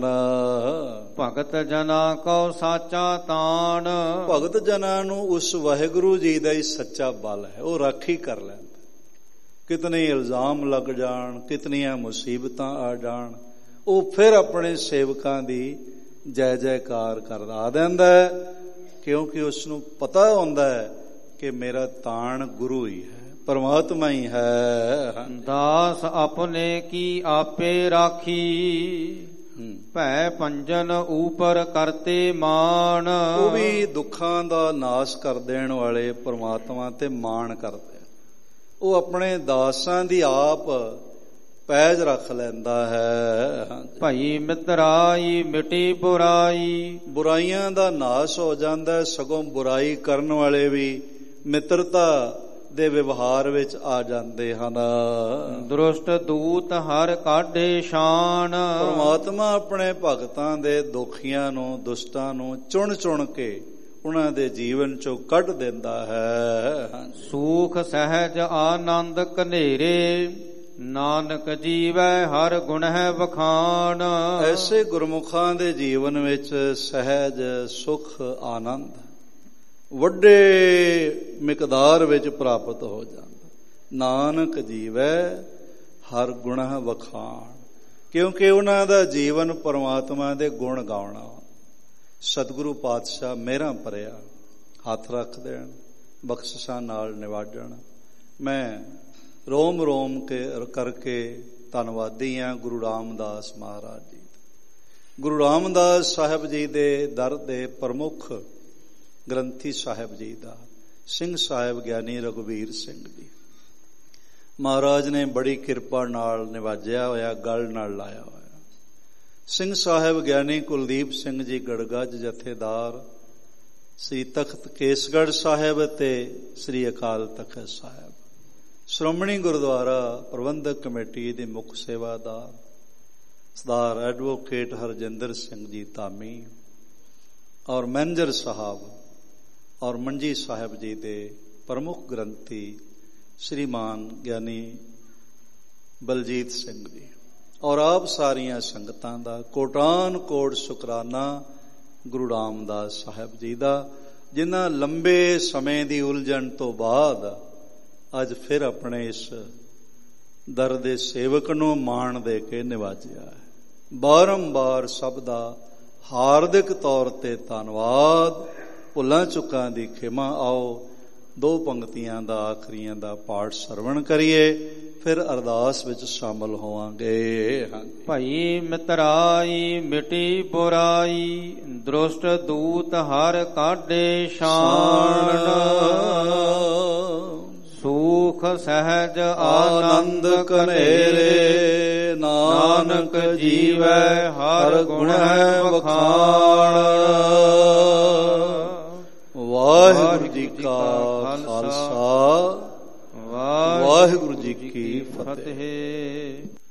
ਭਗਤ ਜਨਾ ਕਉ ਸਾਚਾ ਤਾਣ। ਭਗਤ ਜਨਾਂ ਨੂੰ ਉਸ ਵਾਹਿਗੁਰੂ ਜੀ ਦਾ ਹੀ ਸੱਚਾ ਬਲ ਹੈ, ਉਹ ਰਾਖੀ ਕਰ ਲੈਂਦਾ। ਕਿਤਨੇ ਇਲਜ਼ਾਮ ਲੱਗ ਜਾਣ, ਕਿਤਨੀਆਂ ਮੁਸੀਬਤਾਂ ਆ ਜਾਣ, ਉਹ ਫਿਰ ਆਪਣੇ ਸੇਵਕਾਂ ਦੀ ਜੈ ਜੈਕਾਰ ਕਰਦਾ ਦਿੰਦਾ ਹੈ, ਕਿਉਂਕਿ ਉਸ ਨੂੰ ਪਤਾ ਹੁੰਦਾ ਹੈ ਕਿ ਮੇਰਾ ਤਾਣ ਗੁਰੂ ਹੀ ਹੈ, ਪਰਮਾਤਮਾ ਹੀ ਹੈ। ਦਾਸ ਆਪਣੇ ਕੀ ਆਪੇ ਰਾਖੀ, ਭੈ ਪੰਜਨ ਉਪਰ ਕਰਤੇ ਮਾਣ। ਉਹ ਵੀ ਦੁੱਖਾਂ ਦਾ ਨਾਸ਼ ਕਰ ਦੇਣ ਵਾਲੇ ਪਰਮਾਤਮਾ ਤੇ ਮਾਣ ਕਰਦੇ। ਉਹ ਆਪਣੇ ਦਾਸਾਂ ਦੀ ਆਪ ਪੈਜ ਰੱਖ ਲੈਂਦਾ ਹੈ। ਭਾਈ ਮਿੱਤਰਾਈ ਮਿਟੀ ਬੁਰਾਈ। ਬੁਰਾਈਆਂ ਦਾ ਨਾਸ਼ ਹੋ ਜਾਂਦਾ, ਸਗੋਂ ਬੁਰਾਈ ਕਰਨ ਵਾਲੇ ਵੀ ਮਿੱਤਰਤਾ ਦੇ ਵਿਵਹਾਰ ਵਿੱਚ ਆ ਜਾਂਦੇ ਹਨ। ਦੁਸ਼ਟ ਦੂਤ ਹਰ ਕਾਢੇ ਸ਼ਾਨ। ਪਰਮਾਤਮਾ ਆਪਣੇ ਭਗਤਾਂ ਦੇ ਦੋਖੀਆਂ ਨੂੰ, ਦੁਸ਼ਟਾਂ ਨੂੰ ਚੁਣ ਚੁਣ ਕੇ ਉਹਨਾਂ ਦੇ ਜੀਵਨ ਚੋਂ ਕੱਢ ਦਿੰਦਾ ਹੈ। ਸੂਖ ਸਹਿਜ ਆਨੰਦ ਕਨੇਰੇ, ਨਾਨਕ ਜੀਵੈ ਹਰ ਗੁਣ ਹੈ ਵਖਾਣ। ਐਸੇ ਗੁਰਮੁਖਾਂ ਦੇ ਜੀਵਨ ਵਿੱਚ ਸਹਿਜ ਸੁਖ ਆਨੰਦ ਵੱਡੇ ਮਿਕਦਾਰ ਵਿੱਚ ਪ੍ਰਾਪਤ ਹੋ ਜਾਂਦਾ। ਨਾਨਕ ਜੀਵੈ ਹਰ ਗੁਣ ਵਖਾਣ, ਕਿਉਂਕਿ ਉਹਨਾਂ ਦਾ ਜੀਵਨ ਪਰਮਾਤਮਾ ਦੇ ਗੁਣ ਗਾਉਣਾ। ਸਤਿਗੁਰੂ ਪਾਤਸ਼ਾਹ ਮਿਹਰਾਂ ਭਰਿਆ ਹੱਥ ਰੱਖ ਦੇਣ, ਬਖਸ਼ਿਸ਼ਾਂ ਨਾਲ ਨਿਵਾਜਣ। ਮੈਂ ਰੋਮ ਰੋਮ ਕਰਕੇ ਧੰਨਵਾਦੀ ਹਾਂ ਗੁਰੂ ਰਾਮਦਾਸ ਮਹਾਰਾਜ ਜੀ। ਗੁਰੂ ਰਾਮਦਾਸ ਸਾਹਿਬ ਜੀ ਦੇ ਦਰ ਦੇ ਪ੍ਰਮੁੱਖ ਗ੍ਰੰਥੀ ਸਾਹਿਬ ਜੀ ਦਾ, ਸਿੰਘ ਸਾਹਿਬ ਗਿਆਨੀ ਰਘੁਵੀਰ ਸਿੰਘ ਜੀ। ਮਹਾਰਾਜ ਨੇ ਬੜੀ ਕਿਰਪਾ ਨਾਲ ਨਿਵਾਜਿਆ ਹੋਇਆ, ਗਲ ਨਾਲ ਲਾਇਆ ਹੋਇਆ। ਸਿੰਘ ਸਾਹਿਬ ਗਿਆਨੀ ਕੁਲਦੀਪ ਸਿੰਘ ਜੀ ਗੜਗੱਜ ਜਥੇਦਾਰ ਸ੍ਰੀ ਤਖਤ ਕੇਸਗੜ੍ਹ ਸਾਹਿਬ ਤੇ ਸ੍ਰੀ ਅਕਾਲ ਤਖਤ ਸਾਹਿਬ, ਸ਼੍ਰੋਮਣੀ ਗੁਰਦੁਆਰਾ ਪ੍ਰਬੰਧਕ ਕਮੇਟੀ ਦੇ ਮੁੱਖ ਸੇਵਾਦਾਰ ਸਰਦਾਰ ਐਡਵੋਕੇਟ ਹਰਜਿੰਦਰ ਸਿੰਘ ਜੀ ਧਾਮੀ ਔਰ ਮੈਨੇਜਰ ਸਾਹਿਬ ਔਰ ਮੰਜੀ ਸਾਹਿਬ ਜੀ ਦੇ ਪ੍ਰਮੁੱਖ ਗ੍ਰੰਥੀ ਸ਼੍ਰੀਮਾਨ ਗਿਆਨੀ ਬਲਜੀਤ ਸਿੰਘ ਜੀ ਔਰ ਆਪ ਸਾਰੀਆਂ ਸੰਗਤਾਂ ਦਾ ਕੋਟਾਨ ਕੋਟ ਸ਼ੁਕਰਾਨਾ ਗੁਰੂ ਰਾਮਦਾਸ ਸਾਹਿਬ ਜੀ ਦਾ, ਜਿਨ੍ਹਾਂ ਲੰਬੇ ਸਮੇਂ ਦੀ ਉਲਝਣ ਤੋਂ ਬਾਅਦ ਅੱਜ ਫਿਰ ਆਪਣੇ ਇਸ ਦਰ ਦੇ ਸੇਵਕ ਨੂੰ ਮਾਣ ਦੇ ਕੇ ਨਿਵਾਜਿਆ ਹੈ। ਬਾਰੰਬਾਰ ਸਭ ਦਾ ਹਾਰਦਿਕ ਤੌਰ ਤੇ ਧੰਨਵਾਦ। ਭੁੱਲਾਂ ਚੁੱਕਾਂ ਦੀ ਖਿਮਾ। ਆਓ ਦੋ ਪੰਕਤੀਆਂ ਦਾ ਆਖਰੀਆਂ ਦਾ ਪਾਠ ਸਰਵਣ ਕਰੀਏ, ਫਿਰ ਅਰਦਾਸ ਵਿੱਚ ਸ਼ਾਮਲ ਹੋਵਾਂਗੇ। ਭਈ ਮਿਤਰਾਈ ਮਿਟੀ ਬੁਰਾਈ, ਦ੍ਰਿਸ਼ਟ ਦੂਤ ਹਰ ਕਾਢੇ ਸ਼ਾਨ। ਸੁਖ ਸਹਿਜ ਆਨੰਦ ਕਨੇਰੇ, ਨਾਨਕ ਜੀਵੈ ਹਰ ਗੁਣ ਵਖਾਣ। ਵਾਹਿਗੁਰੂ ਜੀ ਕਾ ਖਾਲਸਾ, ਵਾਹਿਗੁਰੂ ਜੀ ਕੀ ਫਤਿਹ।